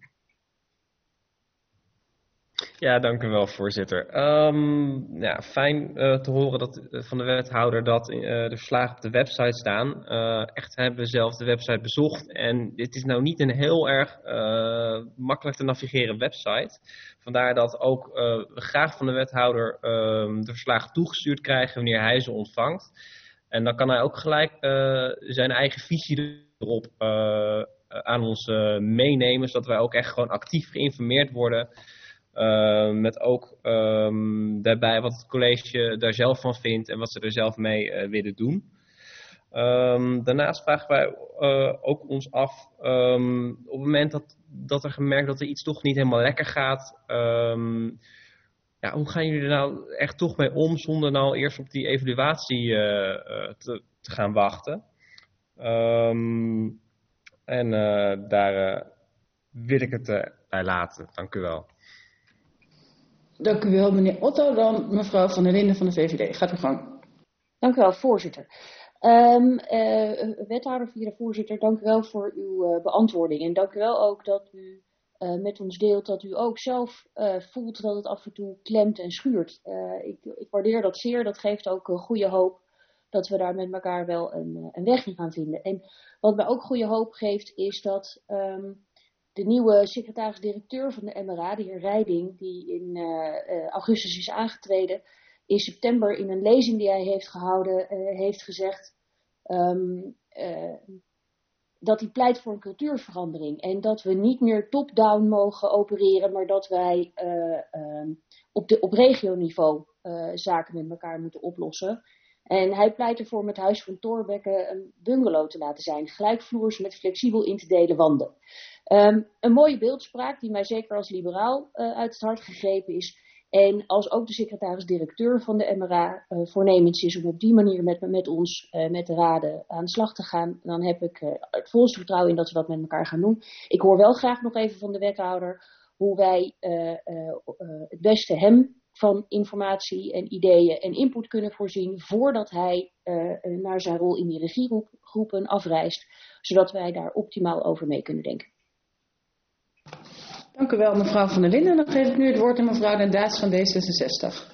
Ja, dank u wel, voorzitter. Um, ja, fijn uh, te horen dat, uh, van de wethouder dat uh, de verslagen op de website staan. Uh, echt hebben we zelf de website bezocht en dit is nou niet een heel erg uh, makkelijk te navigeren website. Vandaar dat ook uh, we graag van de wethouder uh, de verslagen toegestuurd krijgen wanneer hij ze ontvangt. En dan kan hij ook gelijk uh, zijn eigen visie erop uh, aan ons uh, meenemen, zodat wij ook echt gewoon actief geïnformeerd worden. Uh, met ook um, daarbij wat het college daar zelf van vindt en wat ze er zelf mee uh, willen doen. Um, daarnaast vragen wij uh, ook ons af, um, op het moment dat, dat er gemerkt dat er iets toch niet helemaal lekker gaat, um, ja, hoe gaan jullie er nou echt toch mee om zonder nou eerst op die evaluatie uh, uh, te, te gaan wachten? Um, en uh, daar uh, wil ik het uh, bij laten. Dank u wel. Dank u wel, meneer Otto. Dan mevrouw Van der Linden van de V V D. Gaat u gang. Dank u wel, voorzitter. Um, uh, wethouder, vierde voorzitter, dank u wel voor uw uh, beantwoording. En dank u wel ook dat u uh, met ons deelt dat u ook zelf uh, voelt dat het af en toe klemt en schuurt. Uh, ik, ik waardeer dat zeer. Dat geeft ook een goede hoop dat we daar met elkaar wel een, een weg in gaan vinden. En wat mij ook goede hoop geeft is dat um, de nieuwe secretaris-directeur van de M R A, de heer Rijding, die in uh, uh, augustus is aangetreden, in september in een lezing die hij heeft gehouden, uh, heeft gezegd um, uh, dat hij pleit voor een cultuurverandering. En dat we niet meer top-down mogen opereren, maar dat wij uh, um, op, de, op regioniveau uh, zaken met elkaar moeten oplossen. En hij pleit ervoor met Huis van Thorbecke een bungalow te laten zijn, gelijkvloers met flexibel in te delen wanden. Um, een mooie beeldspraak die mij zeker als liberaal uh, uit het hart gegrepen is. En als ook de secretaris-directeur van de M R A uh, voornemens is om op die manier met, met ons, uh, met de raden, aan de slag te gaan, dan heb ik uh, het volste vertrouwen in dat we dat met elkaar gaan doen. Ik hoor wel graag nog even van de wethouder hoe wij uh, uh, uh, het beste hem van informatie en ideeën en input kunnen voorzien voordat hij uh, naar zijn rol in die regiegroepen afreist, zodat wij daar optimaal over mee kunnen denken. Dank u wel, mevrouw Van der Linden. Dan geef ik nu het woord aan mevrouw Den Daats van D zesenzestig.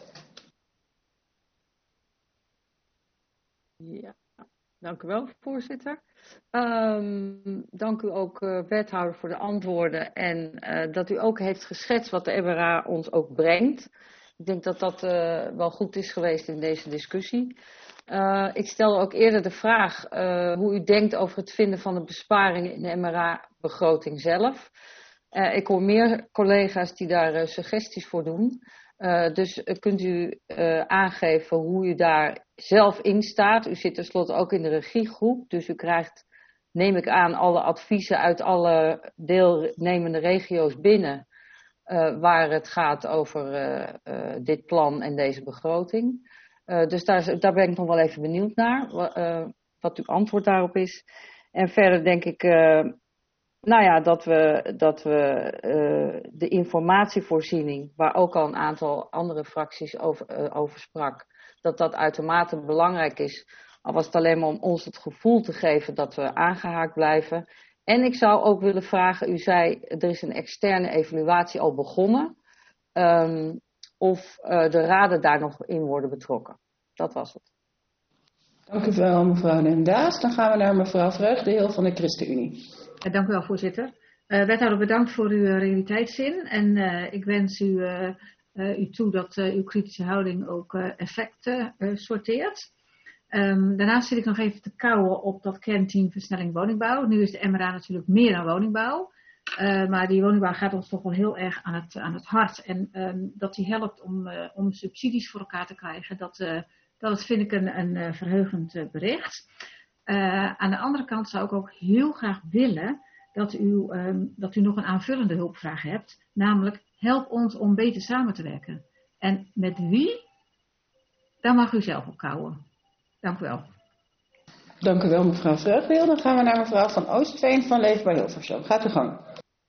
Ja, dank u wel, voorzitter. Um, dank u ook, uh, wethouder, voor de antwoorden en uh, dat u ook heeft geschetst wat de M R A ons ook brengt. Ik denk dat dat uh, wel goed is geweest in deze discussie. Uh, ik stelde ook eerder de vraag uh, hoe u denkt over het vinden van de besparingen in de M R A-begroting zelf. Uh, ik hoor meer collega's die daar uh, suggesties voor doen. Uh, dus uh, kunt u uh, aangeven hoe u daar zelf in staat. U zit tenslotte ook in de regiegroep, dus u krijgt, neem ik aan, alle adviezen uit alle deelnemende regio's binnen. Uh, waar het gaat over uh, uh, dit plan en deze begroting. Uh, dus daar, daar ben ik nog wel even benieuwd naar, uh, wat uw antwoord daarop is. En verder denk ik, uh, nou ja, dat we, dat we uh, de informatievoorziening, waar ook al een aantal andere fracties over, uh, over sprak, dat dat uitermate belangrijk is. Al was het alleen maar om ons het gevoel te geven dat we aangehaakt blijven. En ik zou ook willen vragen, u zei er is een externe evaluatie al begonnen. Um, of uh, de raden daar nog in worden betrokken. Dat was het. Dank u wel, mevrouw Den Daas. Dan gaan we naar mevrouw Vreugdenhil van de ChristenUnie. Uh, dank u wel, voorzitter. Uh, wethouder, bedankt voor uw realiteitszin. En uh, ik wens u uh, uh, u toe dat uh, uw kritische houding ook uh, effecten uh, sorteert. Um, daarnaast zit ik nog even te kauwen op dat kernteam versnelling woningbouw. Nu is de M R A natuurlijk meer dan woningbouw. Uh, maar die woningbouw gaat ons toch wel heel erg aan het, aan het hart. En um, dat die helpt om, uh, om subsidies voor elkaar te krijgen, dat, uh, dat vind ik een, een uh, verheugend uh, bericht. Uh, aan de andere kant zou ik ook heel graag willen dat u, um, dat u nog een aanvullende hulpvraag hebt. Namelijk, help ons om beter samen te werken. En met wie? Daar mag u zelf op kouwen. Dank u wel. Dank u wel, mevrouw Vreugdeel. Dan gaan we naar mevrouw Van Oostveen van Leefbaar Hilversum. Gaat u gang.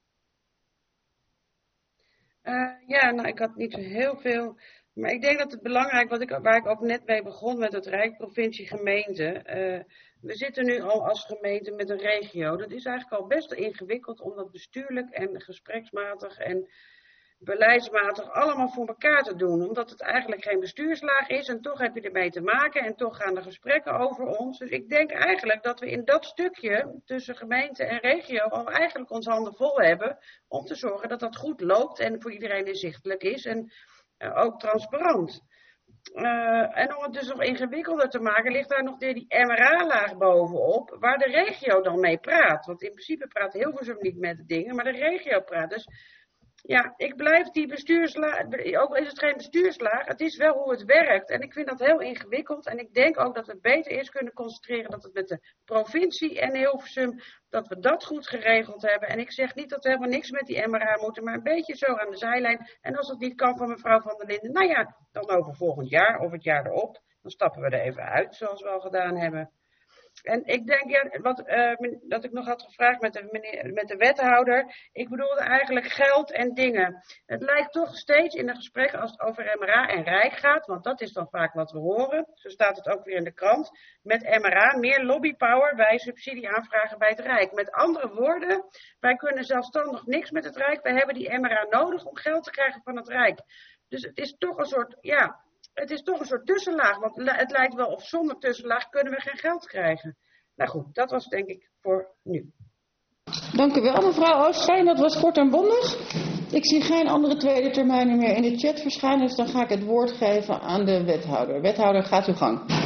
Uh, ja, nou, ik had niet zo heel veel. Maar ik denk dat het belangrijk, wat ik, waar ik ook net mee begon met het Rijk, provincie, gemeente. Uh, we zitten nu al als gemeente met een regio. Dat is eigenlijk al best ingewikkeld om dat bestuurlijk en gespreksmatig en beleidsmatig allemaal voor elkaar te doen. Omdat het eigenlijk geen bestuurslaag is en toch heb je ermee te maken en toch gaan de gesprekken over ons. Dus ik denk eigenlijk dat we in dat stukje tussen gemeente en regio al eigenlijk ons handen vol hebben om te zorgen dat dat goed loopt en voor iedereen inzichtelijk is en uh, ook transparant. Uh, en om het dus nog ingewikkelder te maken, ligt daar nog weer die M R A-laag bovenop, waar de regio dan mee praat. Want in principe praat Hilversum niet met de dingen, maar de regio praat. Dus ja, ik blijf die bestuurslaag, ook is het geen bestuurslaag, het is wel hoe het werkt. En ik vind dat heel ingewikkeld. En ik denk ook dat we het beter eerst kunnen concentreren dat het met de provincie en Hilversum, dat we dat goed geregeld hebben. En ik zeg niet dat we helemaal niks met die M R A moeten, maar een beetje zo aan de zijlijn. En als dat niet kan van mevrouw Van der Linden, nou ja, dan over volgend jaar of het jaar erop. Dan stappen we er even uit, zoals we al gedaan hebben. En ik denk, ja, wat, uh, dat ik nog had gevraagd met de, meneer, met de wethouder. Ik bedoelde eigenlijk geld en dingen. Het lijkt toch steeds in de gesprekken als het over M R A en Rijk gaat. Want dat is dan vaak wat we horen. Zo staat het ook weer in de krant. Met M R A meer lobbypower bij subsidie aanvragen bij het Rijk. Met andere woorden, wij kunnen zelfstandig niks met het Rijk. Wij hebben die M R A nodig om geld te krijgen van het Rijk. Dus het is toch een soort, ja... Het is toch een soort tussenlaag, want het lijkt wel of zonder tussenlaag kunnen we geen geld krijgen. Nou goed, dat was denk ik voor nu. Dank u wel, mevrouw Oostveen. Dat was kort en bondig. Ik zie geen andere tweede termijnen meer in de chat verschijnen, dus dan ga ik het woord geven aan de wethouder. Wethouder, gaat uw gang.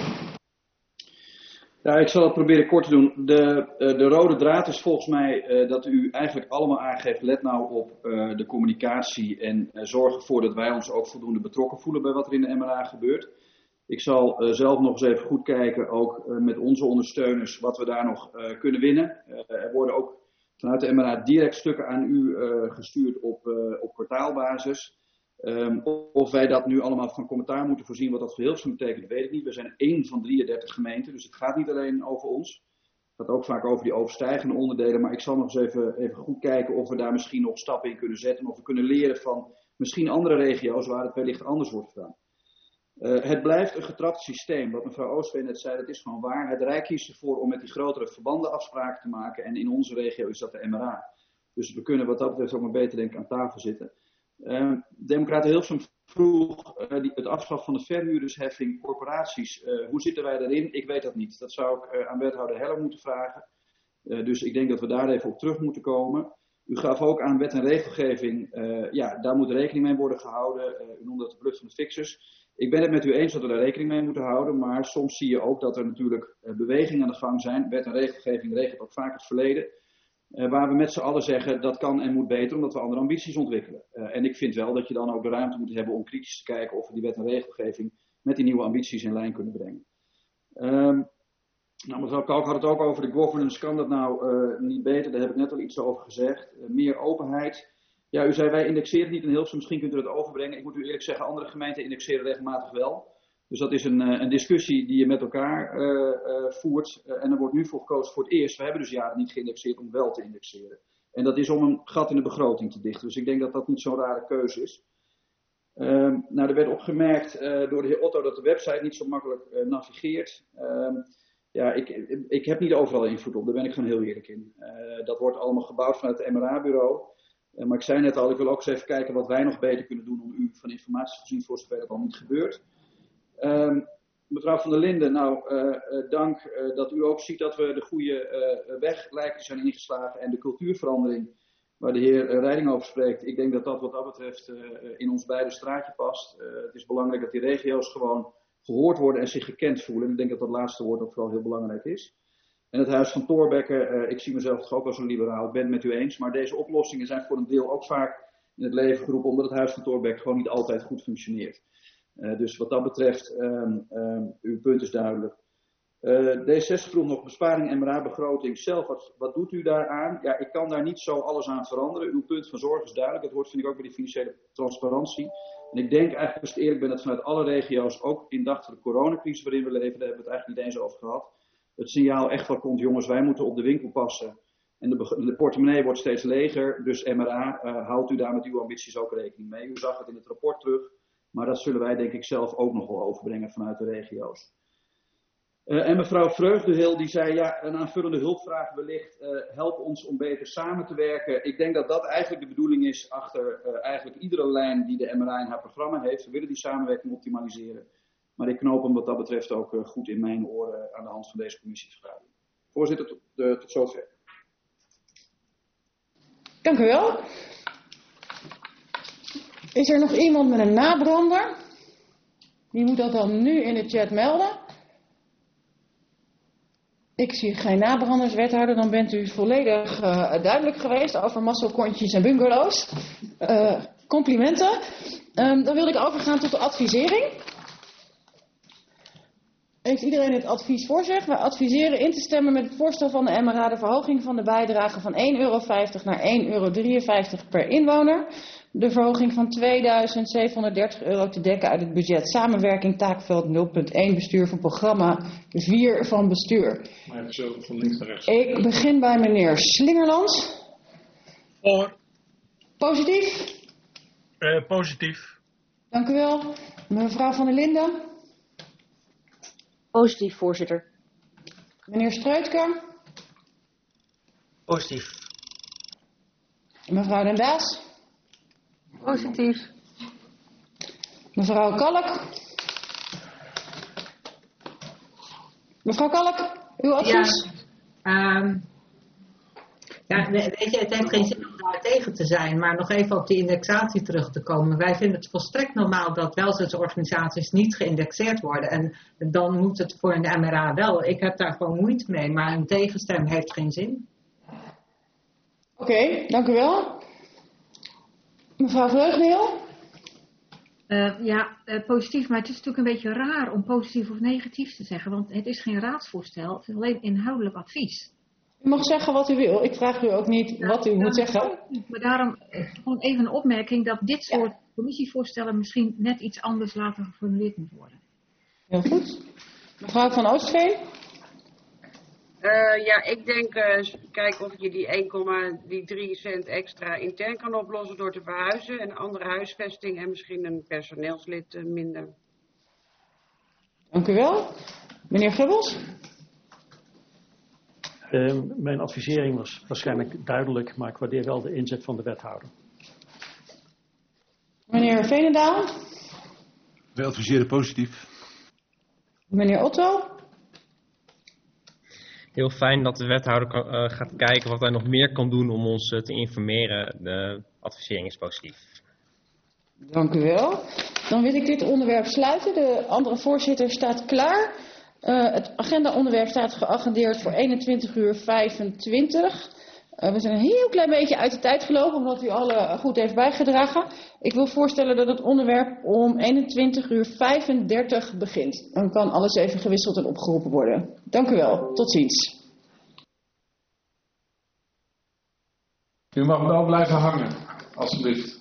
Ja, ik zal het proberen kort te doen. De, uh, de rode draad is volgens mij uh, dat u eigenlijk allemaal aangeeft, let nou op uh, de communicatie en uh, zorg ervoor dat wij ons ook voldoende betrokken voelen bij wat er in de M R A gebeurt. Ik zal uh, zelf nog eens even goed kijken, ook uh, met onze ondersteuners, wat we daar nog uh, kunnen winnen. Uh, er worden ook vanuit de M R A direct stukken aan u uh, gestuurd op, uh, op kwartaalbasis. Um, of wij dat nu allemaal van commentaar moeten voorzien, wat dat voor Hilversum betekent, weet ik niet. We zijn één van drieëndertig gemeenten, dus het gaat niet alleen over ons. Het gaat ook vaak over die overstijgende onderdelen, maar ik zal nog eens even, even goed kijken of we daar misschien nog stappen in kunnen zetten. Of we kunnen leren van misschien andere regio's waar het wellicht anders wordt gedaan. Uh, het blijft een getrapt systeem. Wat mevrouw Oostveen net zei, dat is gewoon waar. Het Rijk kiest ervoor om met die grotere verbanden afspraken te maken. En in onze regio is dat de M R A. Dus we kunnen wat dat betreft ook maar beter denk ik aan tafel zitten. Uh, Democraten Hilversum vroeg uh, die, het afschaffen van de verhuurdersheffing, corporaties. Uh, hoe zitten wij daarin? Ik weet dat niet. Dat zou ik uh, aan wethouder Heller moeten vragen. Uh, dus ik denk dat we daar even op terug moeten komen. U gaf ook aan wet en regelgeving. Uh, ja, daar moet rekening mee worden gehouden. Uh, u noemde dat de brug van de fixers. Ik ben het met u eens dat we daar rekening mee moeten houden. Maar soms zie je ook dat er natuurlijk uh, bewegingen aan de gang zijn. Wet en regelgeving regelt ook vaak het verleden. Uh, waar we met z'n allen zeggen dat kan en moet beter omdat we andere ambities ontwikkelen. Uh, en ik vind wel dat je dan ook de ruimte moet hebben om kritisch te kijken of we die wet en regelgeving met die nieuwe ambities in lijn kunnen brengen. Um, nou, mevrouw Kalk had het ook over de governance. Kan dat nou uh, niet beter? Daar heb ik net al iets over gezegd. Uh, meer openheid. Ja, u zei wij indexeren niet in Hilversum. Misschien kunt u dat overbrengen. Ik moet u eerlijk zeggen, andere gemeenten indexeren regelmatig wel. Dus dat is een, een discussie die je met elkaar uh, uh, voert. Uh, en er wordt nu voor gekozen voor het eerst. We hebben dus jaren niet geïndexeerd om wel te indexeren. En dat is om een gat in de begroting te dichten. Dus ik denk dat dat niet zo'n rare keuze is. Uh, nou, er werd opgemerkt uh, door de heer Otto dat de website niet zo makkelijk uh, navigeert. Uh, ja, ik, ik heb niet overal invloed op. Daar ben ik gewoon heel eerlijk in. Uh, dat wordt allemaal gebouwd vanuit het M R A-bureau. Uh, maar ik zei net al, ik wil ook eens even kijken wat wij nog beter kunnen doen om u van informatie te voorzien voor zover dat al niet gebeurt. Um, mevrouw Van der Linden, nou uh, uh, dank uh, dat u ook ziet dat we de goede uh, weg lijken te zijn ingeslagen en de cultuurverandering waar de heer Rijding over spreekt. Ik denk dat dat wat dat betreft uh, in ons beide straatje past. Uh, het is belangrijk dat die regio's gewoon gehoord worden en zich gekend voelen. En ik denk dat dat laatste woord ook vooral heel belangrijk is. En het huis van Thorbecke, uh, ik zie mezelf toch ook als een liberaal, ik ben het met u eens. Maar deze oplossingen zijn voor een deel ook vaak in het leven geroepen omdat het huis van Thorbecke gewoon niet altijd goed functioneert. Uh, dus wat dat betreft, um, um, uw punt is duidelijk. Uh, D zesenzestig vroeg nog besparing M R A-begroting zelf. Wat, wat doet u daaraan? Ja, ik kan daar niet zo alles aan veranderen. Uw punt van zorg is duidelijk. Dat hoort vind ik ook bij die financiële transparantie. En ik denk eigenlijk, als ik eerlijk ben, dat vanuit alle regio's, ook in dag van de coronacrisis waarin we leven, daar hebben we het eigenlijk niet eens over gehad, het signaal echt wel komt, jongens, wij moeten op de winkel passen. En de, de portemonnee wordt steeds leger, dus M R A, uh, houdt u daar met uw ambities ook rekening mee. U zag het in het rapport terug, maar dat zullen wij denk ik zelf ook nog wel overbrengen vanuit de regio's. Uh, en mevrouw Vreugdehil die zei, ja, een aanvullende hulpvraag wellicht, uh, help ons om beter samen te werken. Ik denk dat dat eigenlijk de bedoeling is achter uh, eigenlijk iedere lijn die de M R A in haar programma heeft. We willen die samenwerking optimaliseren. Maar ik knoop hem wat dat betreft ook uh, goed in mijn oren aan de hand van deze commissievergadering. Voorzitter, tot, uh, tot zover. Dank u wel. Is er nog iemand met een nabrander? Die moet dat dan nu in de chat melden. Ik zie geen nabranders, wethouder. Dan bent u volledig uh, duidelijk geweest over masselkontjes en bungalows. Uh, complimenten. Um, dan wil ik overgaan tot de advisering. Heeft iedereen het advies voor zich? We adviseren in te stemmen met het voorstel van de M R A de verhoging van de bijdrage van één euro vijftig naar één euro drieënvijftig per inwoner. De verhoging van tweeduizend zevenhonderddertig euro te dekken uit het budget samenwerking taakveld nul punt één bestuur van programma vier van bestuur. Maar het zo van links naar rechts. Ik begin bij meneer Slingerlands. Voor. Positief? Uh, positief. Dank u wel. Mevrouw van der Linden. Positief, voorzitter. Meneer Streutker. Positief. Mevrouw Den Daas. Positief. Mevrouw Kalk. Mevrouw Kalk, uw advies? Ja, um, ja, weet je, het heeft geen zin om daar tegen te zijn, maar nog even op die indexatie terug te komen. Wij vinden het volstrekt normaal dat welzijnsorganisaties niet geïndexeerd worden en dan moet het voor een M R A wel. Ik heb daar gewoon moeite mee, maar een tegenstem heeft geen zin. Oké, okay, dank u wel. Mevrouw Vreugdehil? Uh, ja, uh, positief, maar het is natuurlijk een beetje raar om positief of negatief te zeggen, want het is geen raadsvoorstel, het is alleen inhoudelijk advies. U mag zeggen wat u wil, ik vraag u ook niet ja, wat u moet zeggen. Maar daarom gewoon even een opmerking dat dit soort ja. commissievoorstellen misschien net iets anders later geformuleerd moet worden. Heel goed. Mevrouw van Oostveen? Uh, ja, ik denk, uh, kijk of je die één komma drie cent extra intern kan oplossen door te verhuizen. En andere huisvesting en misschien een personeelslid uh, minder. Dank u wel. Meneer Gubbels? Uh, mijn advisering was waarschijnlijk duidelijk, maar ik waardeer wel de inzet van de wethouder. Meneer Veenendaal? Wij adviseren positief. Meneer Otto? Heel fijn dat de wethouder kan, uh, gaat kijken wat hij nog meer kan doen om ons uh, te informeren. De advisering is positief. Dank u wel. Dan wil ik dit onderwerp sluiten. De andere voorzitter staat klaar. Uh, het agendaonderwerp staat geagendeerd voor eenentwintig uur vijfentwintig. Uh, we zijn een heel klein beetje uit de tijd gelopen, omdat u alle goed heeft bijgedragen. Ik wil voorstellen dat het onderwerp om eenentwintig uur vijfendertig begint. Dan kan alles even gewisseld en opgeroepen worden. Dank u wel. Tot ziens. U mag wel blijven hangen, alsjeblieft.